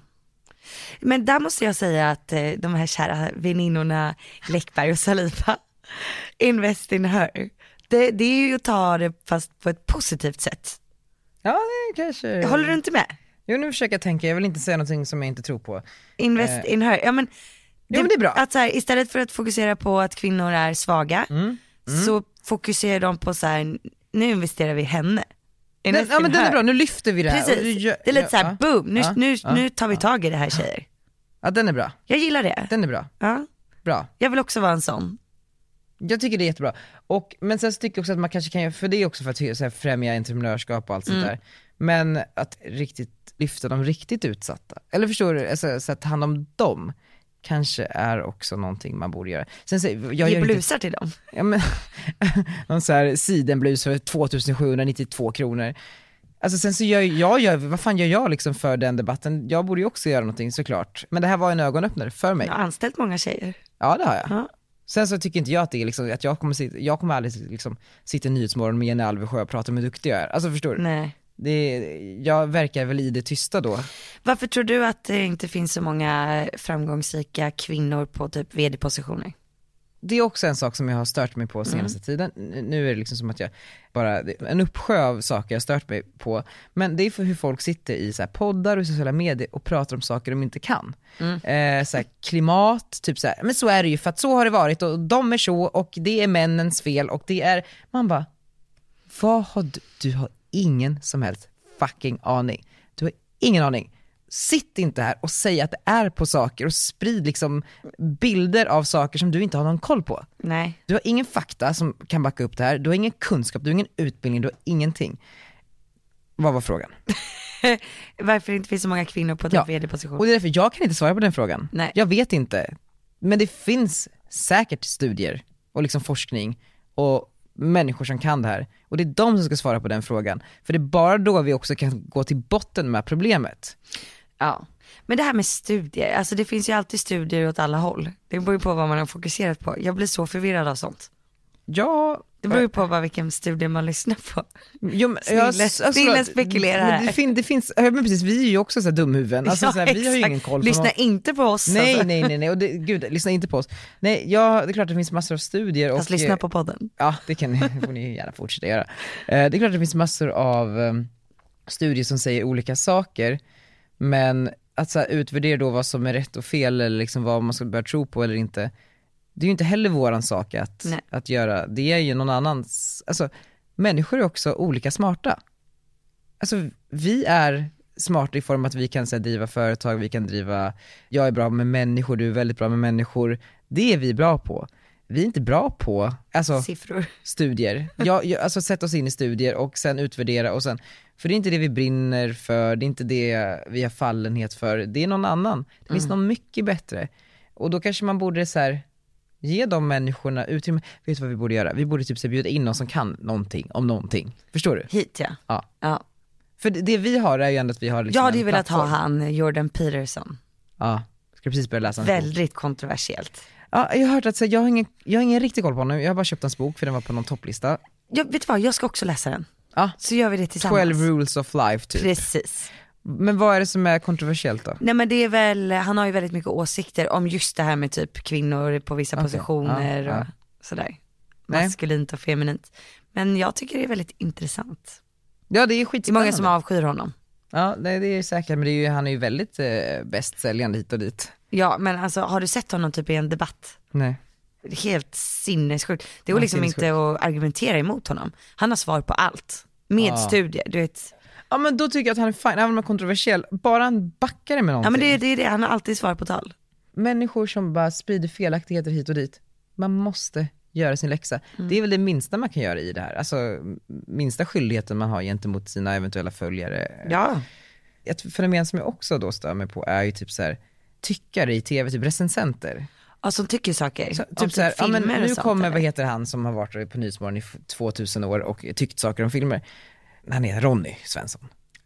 Men där måste jag säga att de här kära väninnorna Läckberg och Saliba, invest in her. Det är ju att ta det fast på ett positivt sätt. Ja, det kanske... Håller du inte med? Jo, nu försöker jag tänka. Jag vill inte säga någonting som jag inte tror på. Invest in her. Ja, men det är bra. Att så här, istället för att fokusera på att kvinnor är svaga så fokuserar de på så här, nu investerar vi i henne. Ja, men den är bra. Nu lyfter vi det här. Precis. Det är lite så här, boom. Nu tar vi tag i det här, tjejer. Ja, den är bra. Jag gillar det. Den är bra. Ja. Bra. Jag vill också vara en sån. Jag tycker det är jättebra. Men sen så tycker jag också att man kanske kan göra, för det är också för att så här, främja entreprenörskap och allt sånt där. Men att riktigt lyfta de riktigt utsatta. Eller förstår du, alltså, så att ta hand om dem kanske är också någonting man borde göra. Sen så, ge blusar till dem. Ja, men någon så här sidenblus för 2792 kronor. Alltså sen så vad fan gör jag liksom för den debatten? Jag borde ju också göra någonting såklart. Men det här var en ögonöppnare för mig. Jag har anställt många tjejer. Ja, det har jag. Ja. Sen så tycker inte jag att det är liksom, att jag kommer aldrig liksom sitta i Nyhetsmorgon med Jenny Alvesjö och prata om hur duktig jag är. Alltså förstår du? Nej. Jag verkar väl i det tysta då. Varför tror du att det inte finns så många framgångsrika kvinnor på typ vd-positioner? Det är också en sak som jag har stört mig på senaste tiden. Nu är det liksom som att jag bara, en uppsjö av saker jag stört mig på. Men det är för hur folk sitter i så här poddar och sociala medier och pratar om saker de inte kan. Så här, klimat, typ så här, men så är det ju för att så har det varit och de är så och det är männens fel och det är, man bara, du har ingen som helst fucking aning. Du har ingen aning. Sitt inte här och säg att det är på saker och sprid liksom bilder av saker som du inte har någon koll på. Nej. Du har ingen fakta som kan backa upp det här. Du har ingen kunskap, du har ingen utbildning, du har ingenting. Vad var frågan? Varför det inte finns så många kvinnor på typ vd-position? Och det är därför jag kan inte svara på den frågan. Nej. Jag vet inte. Men det finns säkert studier och liksom forskning och människor som kan det här. Och det är de som ska svara på den frågan. För det är bara då vi också kan gå till botten med problemet. Ja, men det här med studier, alltså det finns ju alltid studier åt alla håll. Det beror ju på vad man har fokuserat på. Jag blir så förvirrad av sånt. Ja, det beror ju på vad vilken studie man lyssnar på. Jo, Snille spekulera här. Det finns, men precis, vi är ju också så här dumhuvuden. Alltså, så här, vi har ju ingen koll på lyssna inte på oss. Nej, alltså. nej. Och gud, lyssna inte på oss. Nej, det är klart det finns massor av studier. Fast lyssna på podden. Ja, det får ni gärna fortsätta göra. Det är klart det finns massor av studier som säger olika saker. Men att så här, utvärdera då vad som är rätt och fel eller liksom vad man ska börja tro på eller inte. Det är ju inte heller våran sak att göra. Det är ju någon annans. Alltså, människor är också olika smarta. Alltså, vi är smarta i form att vi kan så här, driva företag, vi kan driva, jag är bra med människor, du är väldigt bra med människor. Det är vi bra på. vi är inte bra på siffror. Studier. Alltså sätta oss in i studier och sen utvärdera och sen, för det är inte det vi brinner för, det är inte det vi har fallenhet för, det är någon annan. Det finns någon mycket bättre. Och då kanske man borde så här, ge de människorna utrymme. Vet du vad vi borde göra? Vi borde typ så bjuda in någon som kan någonting om någonting. Förstår du? Hit ja. För det vi har är ju ändå att vi har liksom, jag hade ju velat ha han Jordan Peterson. Ja, ska precis börja läsa hans väldigt bok. Kontroversiellt. Ja, jag har hört att jag har ingen riktig koll på honom. Jag har bara köpt hans bok för den var på någon topplista. Vet du vad, jag ska också läsa den. Ja. Så gör vi det tillsammans. 12 rules of life typ. Precis. Men vad är det som är kontroversiellt då? Nej men det är väl, han har ju väldigt mycket åsikter om just det här med typ kvinnor på vissa positioner och sådär. Maskulint och feminint. Men jag tycker det är väldigt intressant. Ja, det är skitspännande. Det är många som avskyr honom. Ja, det är säkert, men han är ju väldigt bästsäljande hit och dit. Ja, men alltså har du sett honom typ i en debatt? Nej. Helt sinnessjukt. Det går liksom inte att argumentera emot honom. Han har svar på allt. Med studier, du vet. Ja, men då tycker jag att han är fin, även om han är kontroversiell. Bara han backar med någonting. Ja, men det är det. Han har alltid svar på tal. Människor som bara sprider felaktigheter hit och dit. Man måste göra sin läxa. Det är väl det minsta man kan göra i det här. Alltså minsta skyldigheten man har gentemot sina eventuella följare. Ja. Ett fenomen som jag också då stör mig på är ju typ så här, tyckare i tv, typ recensenter. Ja, som tycker saker. Så, typ så här, ja, men nu kommer, vad heter han som har varit på Nyhetsmorgon i 2000 år och tyckt saker om filmer. Han är Ronny Svensson.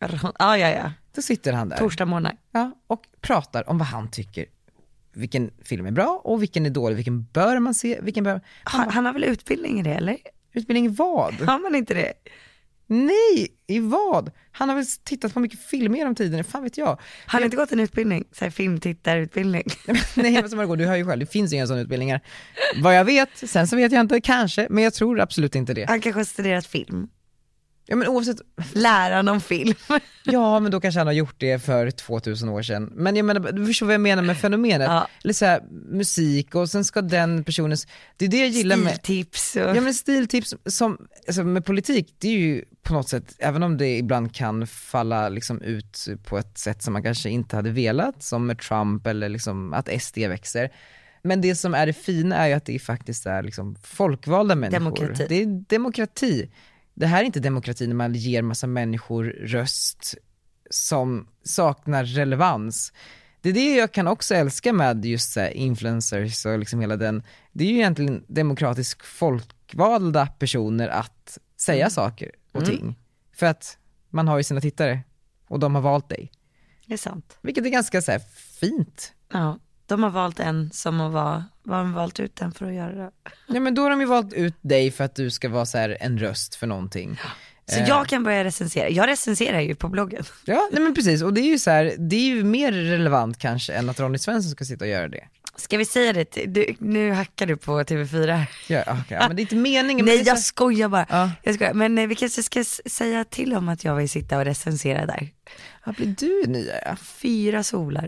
Ja. Då sitter han där. Torsdag morgon. Ja, och pratar om vad han tycker. Vilken film är bra och vilken är dålig. Vilken bör man se? Han har väl utbildning i det, eller? Utbildning i vad? Har man inte det? Nej, i vad? Han har väl tittat på mycket filmer genom tiden, fan vet jag. Han har inte gått en utbildning, så här filmtittarutbildning. Nej, men som Margot, du hör ju själv, det finns inga sådana utbildningar. Vad jag vet, sen så vet jag inte, kanske, men jag tror absolut inte det. Han kanske har studerat film. Ja, men oavsett. Läran om film. Ja, men då kanske han har gjort det för 2000 år sedan. Men jag menar, du förstår vad jag menar med fenomenet. Ja. Eller så här, musik och sen ska den personens, det är det jag gillar med stiltips. Ja, men stiltips som, alltså med politik, det är ju på något sätt, även om det ibland kan falla liksom ut på ett sätt som man kanske inte hade velat, som med Trump eller liksom att SD växer. Men det som är det fina är ju att det faktiskt är liksom folkvalda människor. Demokrati. Det är demokrati. Det här är inte demokrati när man ger massa människor röst som saknar relevans. Det är det jag kan också älska med just så här influencers och liksom hela den. Det är ju egentligen demokratisk folkvalda personer att säga saker och ting. För att man har ju sina tittare och de har valt dig. Det är sant. Vilket är ganska så här fint. Ja. De har valt en som var de valt ut den för att göra det. Ja, men då har de ju valt ut dig för att du ska vara så här en röst för någonting. Så jag kan börja recensera. Jag recenserar ju på bloggen. Ja, nej men precis. Och det är ju så här, det är ju mer relevant kanske än att Ronny Svensson ska sitta och göra det. Ska vi säga det? Nu hackar du på TV4. Ja, okay. Men det är inte meningen. Nej, jag skojar bara. Ja. Jag skojar. Men vi kanske ska säga till om att jag vill sitta och recensera där. Vad blir du nya? Ja? 4 solar.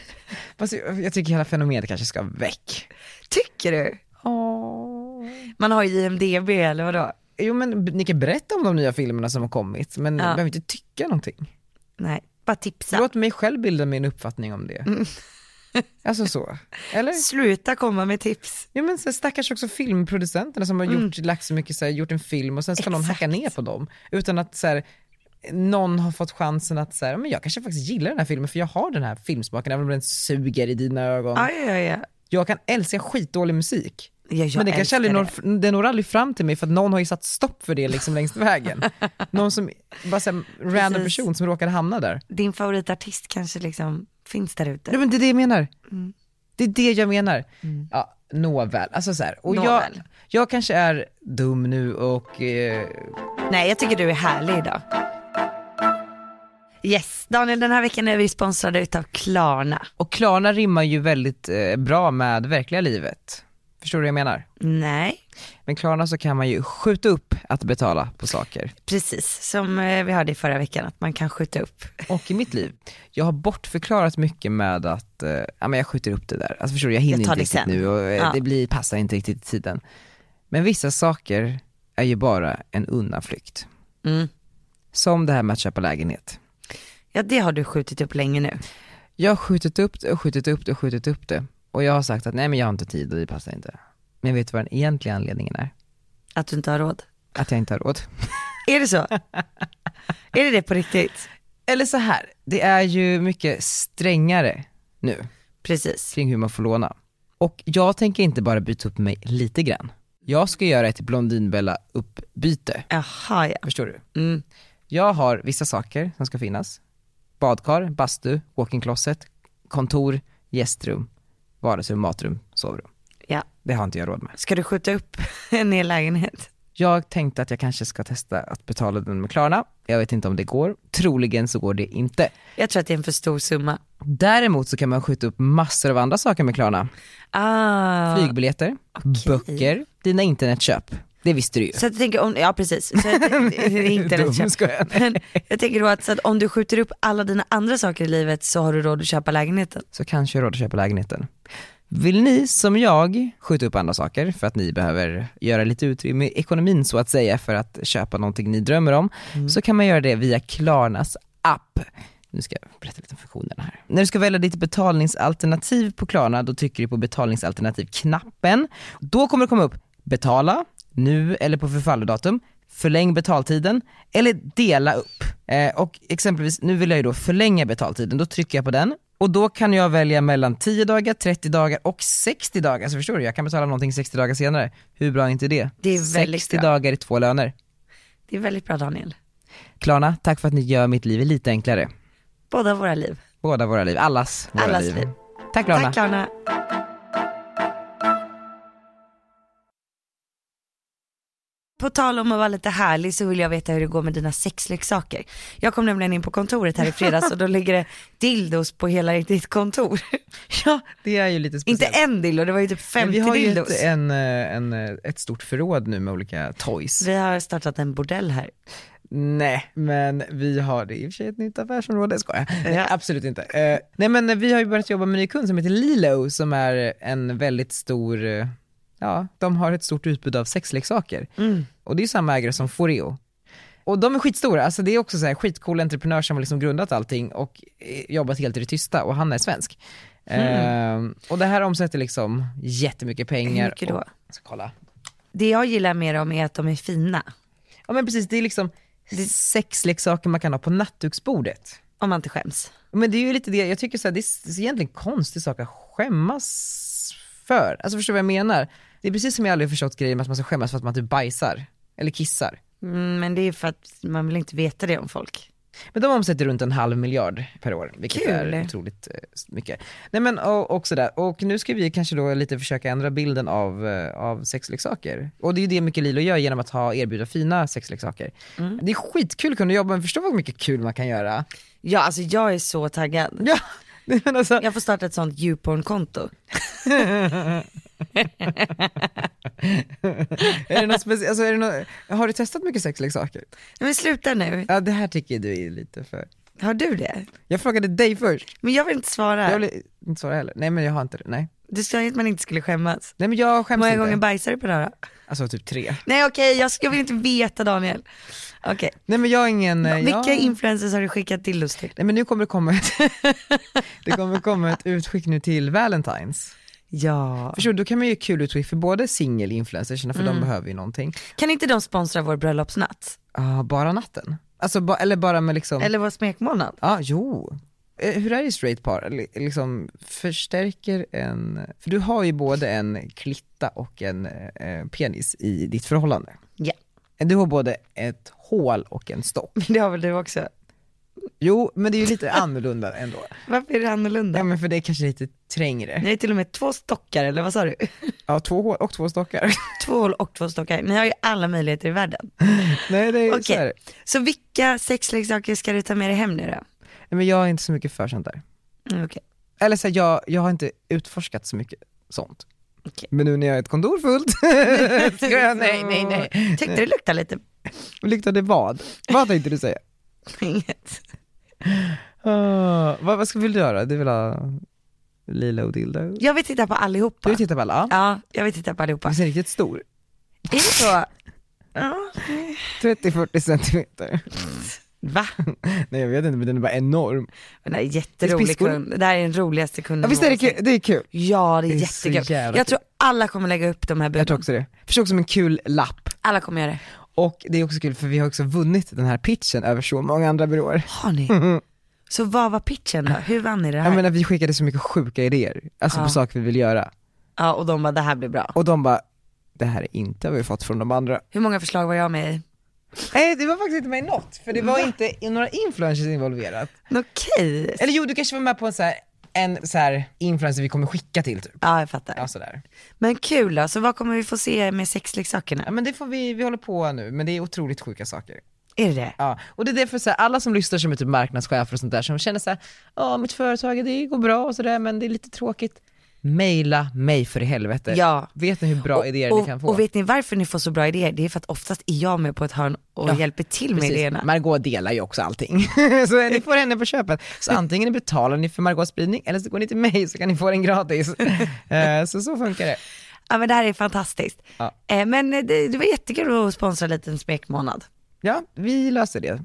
Jag tycker hela fenomenet kanske ska väck. Tycker du? Man har ju IMDb eller vadå? Jo, men ni kan berätta om de nya filmerna som har kommit. Men behöver inte tycka någonting. Nej, bara tipsa. Låt mig själv bilda min uppfattning om det. Alltså så, eller? Sluta komma med tips. Ja, men så stackars också filmproducenterna som har lagt så mycket så här, gjort en film och sen ska någon hacka ner på dem. Utan att så här, någon har fått chansen att så här, men jag kanske faktiskt gillar den här filmen för jag har den här filmsmaken även om den suger i dina ögon. Ja. Jag kan älska skitdålig musik. Ja, men det kanske aldrig det når aldrig fram till mig för att någon har ju satt stopp för det liksom längs vägen. Någon som, bara så här, random person som råkade hamna där. Din favoritartist kanske liksom finns där ute. Ja, men det är det jag menar. Det är det jag menar. Ja, nåväl. Alltså så här, och jag kanske är dum nu och nej, jag tycker du är härlig idag. Yes, Daniel, den här veckan är vi sponsrade utav Klarna. Och Klarna rimmar ju väldigt bra med verkliga livet. Förstår du vad jag menar? Nej. Men Klarna så kan man ju skjuta upp att betala på saker. Precis, som vi hörde i förra veckan att man kan skjuta upp. Och i mitt liv, jag har bortförklarat mycket med att men jag skjuter upp det där. Alltså förstår du, jag hinner inte riktigt nu och det passar inte riktigt i tiden. Men vissa saker är ju bara en undanflykt. Som det här med att köpa lägenhet. Ja, det har du skjutit upp länge nu. Jag har skjutit upp det. Och jag har sagt att nej, men jag har inte tid och det passar inte. Men jag vet vad den egentliga anledningen är. Att du inte har råd? Att jag inte har råd. Är det så? Är det på riktigt? Eller så här, det är ju mycket strängare nu. Precis. Kring hur man får låna. Och jag tänker inte bara byta upp mig lite grann. Jag ska göra ett Blondinbella-uppbyte. Jaha, ja. Förstår du? Mm. Jag har vissa saker som ska finnas. Badkar, bastu, walk-in closet, kontor, gästrum, vardagsrum, matrum, sovrum. Ja. Det har inte jag råd med. Ska du skjuta upp en hel lägenhet? Jag tänkte att jag kanske ska testa att betala den med Klarna. Jag vet inte om det går. Troligen så går det inte. Jag tror att det är en för stor summa. Däremot så kan man skjuta upp massor av andra saker med Klarna. Flygbiljetter, böcker, dina internetköp. Det visste du ju. Så jag tänker om, ja precis. Så internetköp. Men jag tänker då att, så att om du skjuter upp alla dina andra saker i livet så har du råd att köpa lägenheten. Så kanske jag har råd att köpa lägenheten. Vill ni som jag skjuta upp andra saker för att ni behöver göra lite utrymme i ekonomin så att säga för att köpa någonting ni drömmer om, så kan man göra det via Klarnas app. Nu ska jag berätta lite om funktionerna här. När du ska välja ditt betalningsalternativ på Klarna, då trycker du på betalningsalternativ-knappen. Då kommer det komma upp betala, nu eller på förfallodatum, förläng betaltiden eller dela upp. Och exempelvis, nu vill jag ju då förlänga betaltiden, då trycker jag på den. Och då kan jag välja mellan 10 dagar, 30 dagar och 60 dagar. Så förstår du, jag kan betala någonting 60 dagar senare. Hur bra är inte det? Det är väldigt 60 bra. dagar i 2 löner. Det är väldigt bra, Daniel. Klarna, tack för att ni gör mitt liv lite enklare. Båda våra liv. Båda våra liv, allas liv. Tack Klarna. Tack Klarna. På tal om att vara lite härlig så vill jag veta hur det går med dina sexleksaker. Jag kom nämligen in på kontoret här i fredags och då ligger det dildos på hela ditt kontor. Ja, det är ju lite speciellt. Inte en dildo, det var ju typ 50 dildos. Vi har ju ett stort förråd nu med olika toys. Vi har startat en bordell här. Nej, men vi har det i och för sig ett nytt affärsområde, ska jag. Nej, absolut inte. Nej, men vi har ju börjat jobba med en ny kund som heter Lilo som är en väldigt stor... Ja, de har ett stort utbud av sexleksaker. Och det är ju samma ägare som Foreo. Och de är skitstora, alltså det är också så här skitcool entreprenör som har liksom grundat allting och jobbat helt i det tysta, och han är svensk. Och det här omsätter liksom jättemycket pengar. Hur mycket då? Jag ska kolla. Det jag gillar med dem är att de är fina. Ja men precis, det är liksom sexleksaker man kan ha på nattduksbordet. Om man inte skäms. Men det är ju lite det, jag tycker så här, det är egentligen konstig sak att skämmas för. Alltså förstår du vad jag menar? Det är precis som jag aldrig förstått grejen med att man ska skämmas för att man typ bajsar eller kissar. Men det är för att man vill inte veta det om folk. Men de omsätter runt 500 miljoner per år, vilket Kul. är otroligt mycket. Nej men och sådär. Och nu ska vi kanske då lite försöka ändra bilden av sexleksaker. Och det är ju det mycket Lilo gör genom att erbjuda fina sexleksaker. Det är skitkul att kunna jobba, men förstå vad mycket kul man kan göra. Ja, alltså jag är så taggad. Ja. Men alltså... Jag får starta ett sånt YouPorn-konto. Är det något speciellt? Alltså, har du testat mycket sexleksaker? Men sluta nu. Ja, det här tycker du är lite för... Har du det? Jag frågade dig först. Men jag vill inte svara. Jag vill inte svara heller. Nej, men jag har inte det. Nej. Du sa att man inte skulle skämmas. Nej, men jag skäms inte. Många gånger bajsar du på det här? Alltså typ 3. Nej okej, jag vill inte veta, Daniel. Okej. Nej men jag är ingen... Vilka influencers har du skickat till oss till? Nej men nu kommer det komma ett utskick nu till Valentine's. Ja. Förstår du, då kan man ju kul utskick för både singelinfluencersna, för de behöver ju någonting. Kan inte de sponsra vår bröllopsnatt? Ja, bara natten. Alltså, eller bara med liksom... Eller vår smekmånad? Ja, jo. Hur är det straight par? Liksom förstärker en... För du har ju både en klitta och en penis i ditt förhållande. Ja. Du har både ett hål och en stopp. Men det har väl du också? Jo, men det är ju lite annorlunda ändå. Varför är det annorlunda? Ja, men för det är kanske lite trängre. Ni har till och med 2 stockar, eller vad sa du? Ja, 2 hål och 2 stockar. 2 hål och 2 stockar. Ni har ju alla möjligheter i världen. Nej, det är okay. Så här. Så vilka sexleksaker ska du ta med dig hem nu då? Nej, men jag är inte så mycket för sånt där. Okay. Eller så här, jag har inte utforskat så mycket sånt. Okay. Men nu när jag har ett kontor fullt ska jag... Nej. Tyckte det luktade lite. Luktade vad? Vad tänkte du säga? Inget. Vad ska du göra? Du vill ha lila och dildo? Jag vill titta på allihopa. Du vill titta på alla? Ja, jag vill titta på allihopa. Du ser riktigt stor. Är det så? Ja. 30-40 centimeter. Va? Nej jag vet inte, men den är bara enorm. Den är jätterolig kund. Det här är den roligaste kunden. Ja, visst är det kul? Det är kul. Ja, det är jättekul. Jag tror alla kommer lägga upp de här buden. Jag tror också det. Förstår också som en kul lapp. Alla kommer göra det. Och det är också kul för vi har också vunnit den här pitchen över så många andra byråer. Har ni? Så vad var pitchen då? Hur vann ni det här? Jag menar vi skickade så mycket sjuka idéer. Alltså på saker vi vill göra. Ja, och de bara, det här blir bra. Och de bara, det här är inte vad vi fått från de andra. Hur många förslag var jag med i? Nej, det var faktiskt inte med i något. För det var inte några influencers involverat. Okej. Eller jo, du kanske var med på en så här influencer vi kommer skicka till typ. Ja, jag fattar. Ja, sådär. Men kul då, så vad kommer vi få se med sexleksakerna? Ja, men det får vi håller på nu, men det är otroligt sjuka saker. Är det? Ja, och det är därför så här, alla som lyssnar som är typ marknadschefer och sånt där som känner så här, mitt företag det går bra och sådär, men det är lite tråkigt. Maila mig för i helvete. Ja. Vet ni hur bra idéer ni kan få? Och vet ni varför ni får så bra idéer? Det är för att oftast är jag med på ett hörn och hjälper till med idéerna. Margot delar ju också allting. Så ni får henne på köpet. Så antingen betalar ni för Margots spridning eller så går ni till mig så kan ni få den gratis. Så funkar det. Ja, men det här är fantastiskt. Ja. Men det var jättekul att sponsra en liten smekmånad. Ja, vi löser det.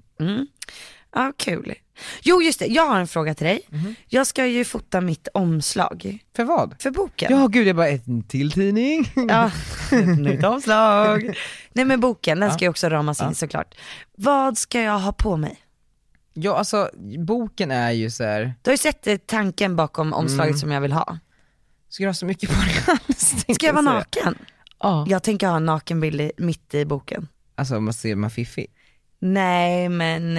Ja, kul. Jo, just det. Jag har en fråga till dig. Jag ska ju fota mitt omslag. För vad? För boken. Ja, gud, jag bara en till tidning. Ja, ett nytt omslag. Nej, men boken, den ska ju också ramas in såklart. Vad ska jag ha på mig? Ja, alltså, boken är ju så här. Du har ju sett tanken bakom omslaget som jag vill ha. Ska jag ha så mycket på det alls? Ska jag vara naken? Ja. Jag tänker ha en nakenbild mitt i boken. Alltså, man ser man fiffig. Nej, men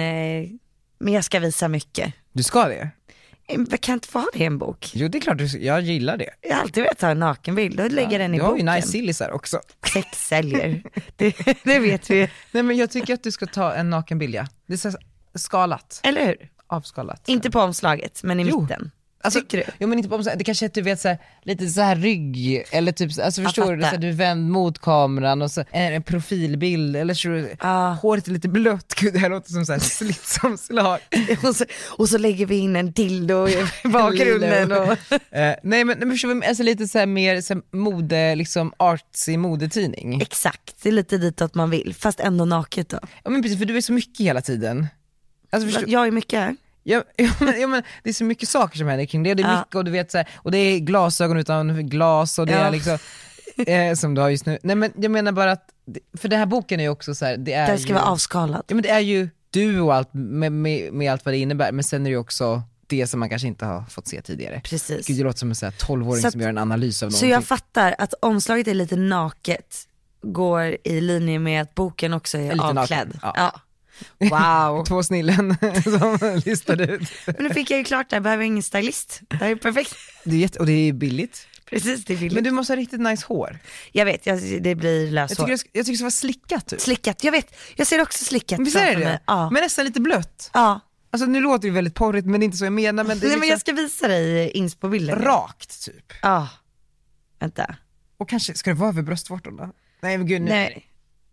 jag ska visa mycket. Du ska det? Jag kan inte få ha det i en bok. Jo, det är klart, jag gillar det. Jag har alltid velat ha en nakenbild, då lägger den i boken. Du har ju nice sillisar också. Sex säljer, det vet vi. Nej, men jag tycker att du ska ta en nakenbild, ja. Det är så skalat. Eller hur? Avskalat. Inte på omslaget, men i mitten. Alltså, tycker du? Jo, men inte på omslaget. Det kanske är att du vet så här, lite så här rygg eller typ, alltså förstår du, så här, du är vänd mot kameran och så en profilbild eller så håret är lite blött. Gud, det här låter som så här slitsomslag. och så lägger vi in en dildo i bakgrunden och nej men förstår vi, alltså lite så här mer så här, mode, liksom artsy modetidning. Exakt, det är lite ditåt man vill, fast ändå naket då. Ja, men precis, för du är så mycket hela tiden. Alltså, förstår... Jag är mycket. Ja, men det är så mycket saker som händer kring det. Det är mycket och du vet så här, och det är glasögon utan glas och det är liksom som du har just nu. Nej, men jag menar bara att för den här boken är ju också så här, det ska vara avskalat. Ja, men det är ju du och allt med allt vad det innebär, men sen är det ju också det som man kanske inte har fått se tidigare. Precis. Gud, det låter som en så här 12-åring som gör en analys av någonting. Så jag fattar att omslaget är lite naket, går i linje med att boken också är avklädd. Ja. Wow. 2 snillen som listade ut. Men nu fick jag ju klart det, jag behöver ingen stylist. Det här är perfekt. Och det är billigt. Precis, det är billigt. Men du måste ha riktigt nice hår. Jag vet, det blir löshår. Jag tycker det ska vara slickat typ. Slickat, jag vet. Jag ser också slickat. Visst är det? Ja. Men nästan lite blött. Ja. Alltså nu låter det väldigt porrigt, men det är inte så jag menar. Men det är nej, men jag ska visa dig ins på bilden. Rakt typ. Ja. Vänta. Och kanske, ska det vara över bröstvårtorna? Nej men gud, nej.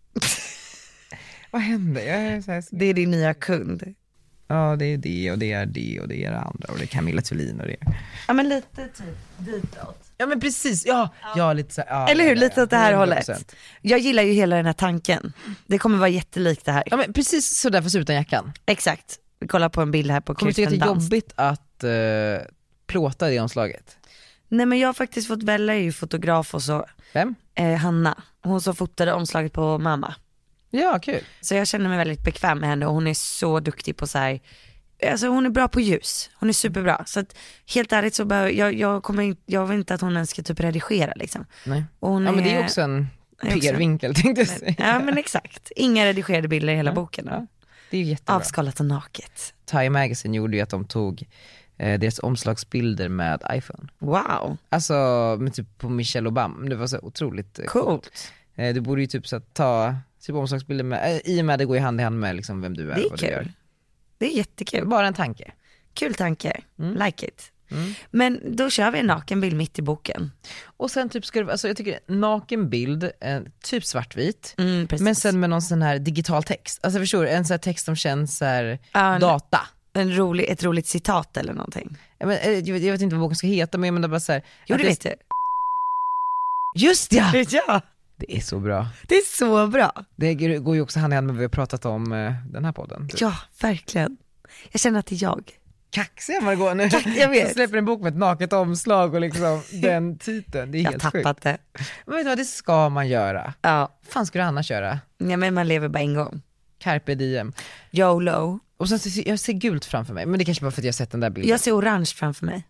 Vad händer? Det är din nya kund. Ja, det är det och det är det och det är det andra och det är Camilla Thulin och det. Ja, men lite typ ditåt. Ja, men precis. Ja, lite så här, eller hur, lite åt det här 100%. hållet. Jag gillar ju hela den här tanken. Det kommer vara jättelikt det här. Ja, men precis så där, fast utan jackan. Exakt. Vi kollar på en bild här på Kirsten Kirsten Dunst. Kommer du tycka att det är jobbigt att plåta det omslaget? Nej, men jag har faktiskt fått välja ju fotograf och så. Vem? Hanna. Hon så fotade omslaget på mamma. Ja, kul. Så jag känner mig väldigt bekväm med henne och hon är så duktig på så här. Alltså hon är bra på ljus. Hon är superbra. Så att helt ärligt så jag vill inte att hon ens ska typ redigera liksom. Nej. Men det är också en PR-vinkel tänkte jag säga. Ja, men exakt. Inga redigerade bilder i hela boken. Ja. Det är ju jättebra. Avskalat och naket. Time Magazine gjorde ju att de tog deras omslagsbilder med iPhone. Wow. Alltså med typ på Michelle Obama. Det var så otroligt coolt. Du borde ju typ så att ta typ omslagsbilder med, i och med det går ju hand i hand med liksom vem du är. Det är vad kul. Du gör. Det är jättekul. Bara en tanke. Kul tanke. Like it. Men då kör vi en nakenbild mitt i boken. Och sen typ ska det, alltså jag tycker nakenbild, typ svartvit, men sen med någon sån här digital text. Alltså förstår du, en sån här text som känns så här data. Ett roligt citat eller någonting. Jag vet inte vad boken ska heta, men jag menar bara så här. Jo, det vet du. Just ja! Ja. Det är så bra. Det är så bra. Det går ju också hand i hand med vad vi har pratat om den här podden. Ja, verkligen. Jag känner att det är jag. Kaxiga man går nu. Jag vet. Så släpper en bok med ett naket omslag och liksom den titeln. Det är helt sjukt. Jag har tappat det. Men vet du vad, det ska man göra. Ja. Fan ska du annars göra? Ja, men man lever bara en gång. Carpe diem. YOLO. Och sen jag ser gult framför mig. Men det kanske bara för att jag har sett den där bilden. Jag ser orange framför mig.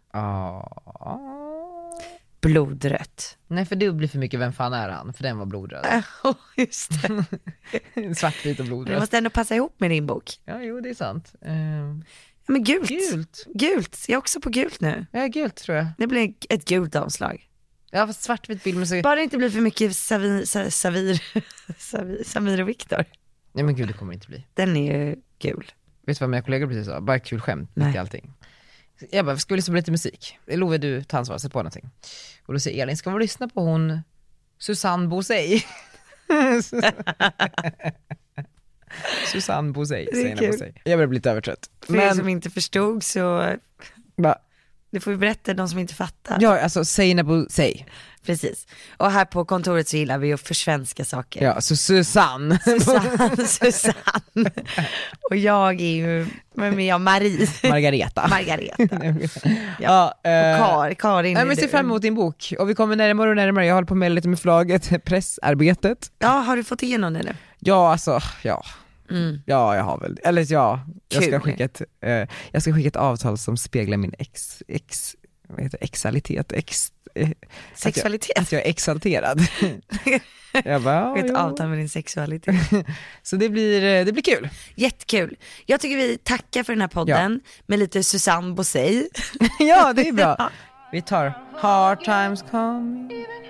Blodrött. Nej, för det blir för mycket Vem fan är han? För den var blodröd. Just det. Svartvit och blodröd. Det måste ändå passa ihop med din bok. Ja, jo, det är sant. Ja, men gult. Gult. Jag är också på gult nu. Ja, gult tror jag. Det blir ett gult omslag. Ja, fast svartvit bild. Men så... Bara det inte blir för mycket Samir och Viktor. Nej, men gud, det kommer inte bli. Den är ju gul. Vet du vad mina kollegor precis sa? Bara kul skämt, mitt i allting. Jag bara, ska vi lyssna på lite musik? Love, du tar ansvar, sätt på någonting. Och då säger Elin, ska vi lyssna på hon Susanne Bosey? Susanne Bosey, säger Bosey. Jag börjar bli lite övertrött. För er som inte förstod så... Du får ju berätta de som inte fattar. Ja, alltså Seina Bosey. Precis. Och här på kontoret så gillar vi att försvenska saker. Ja, så Susanne. Och jag är ju Marie. Margareta. Ja, och Karin. Nej, men ser fram emot din bok. Och vi kommer närmare och närmare. Jag håller på med lite med förlaget, pressarbetet. Ja, har du fått igenom det nu? Ja, alltså, ja. Ja, jag har väl. Eller ja, jag ska skicka ett avtal som speglar min sexualitet. Att jag är exalterad. Jag bara, ett avtal med din sexualitet. Så det blir kul. Jättekul. Jag tycker vi tackar för den här podden med lite Susanne Bosey. Ja, det är bra. Vi tar Hard Times Come.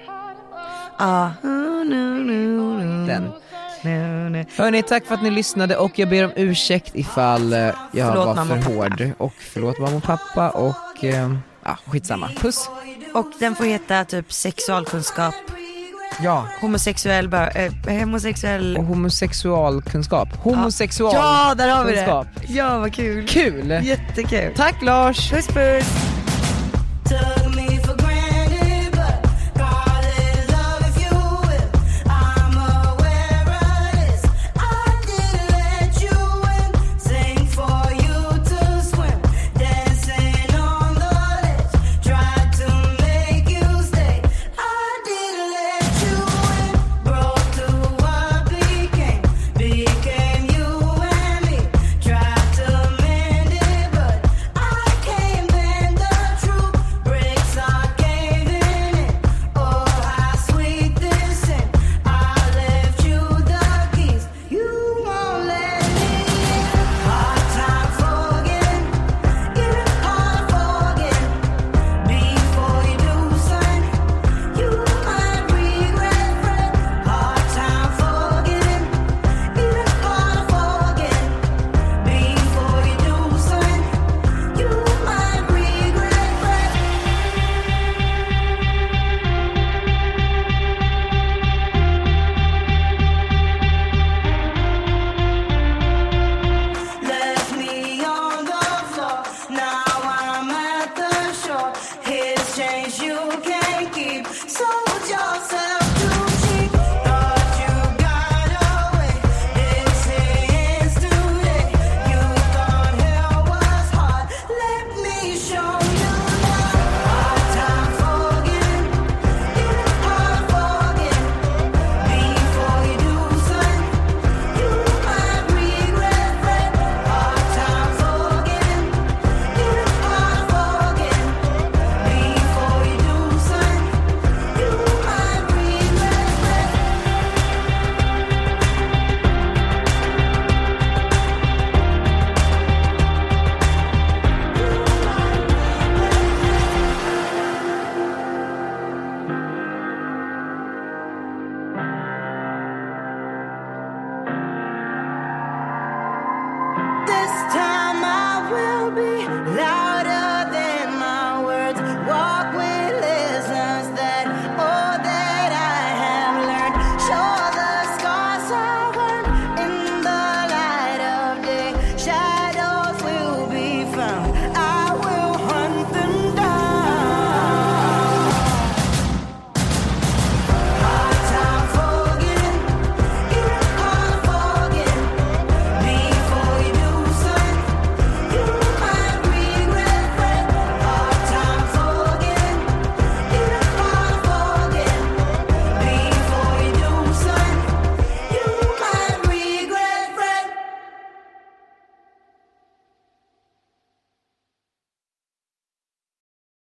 Den. Hörrni, tack för att ni lyssnade och jag ber om ursäkt ifall jag var för hård. Och förlåt mamma och pappa och skitsamma. Puss. Och den får heta typ sexualkunskap. Ja. Homosexuell och homosexualkunskap. Ja, där har vi kunskap. det. Ja, vad kul. Kul. Jättekul. Tack Lars. Puss puss.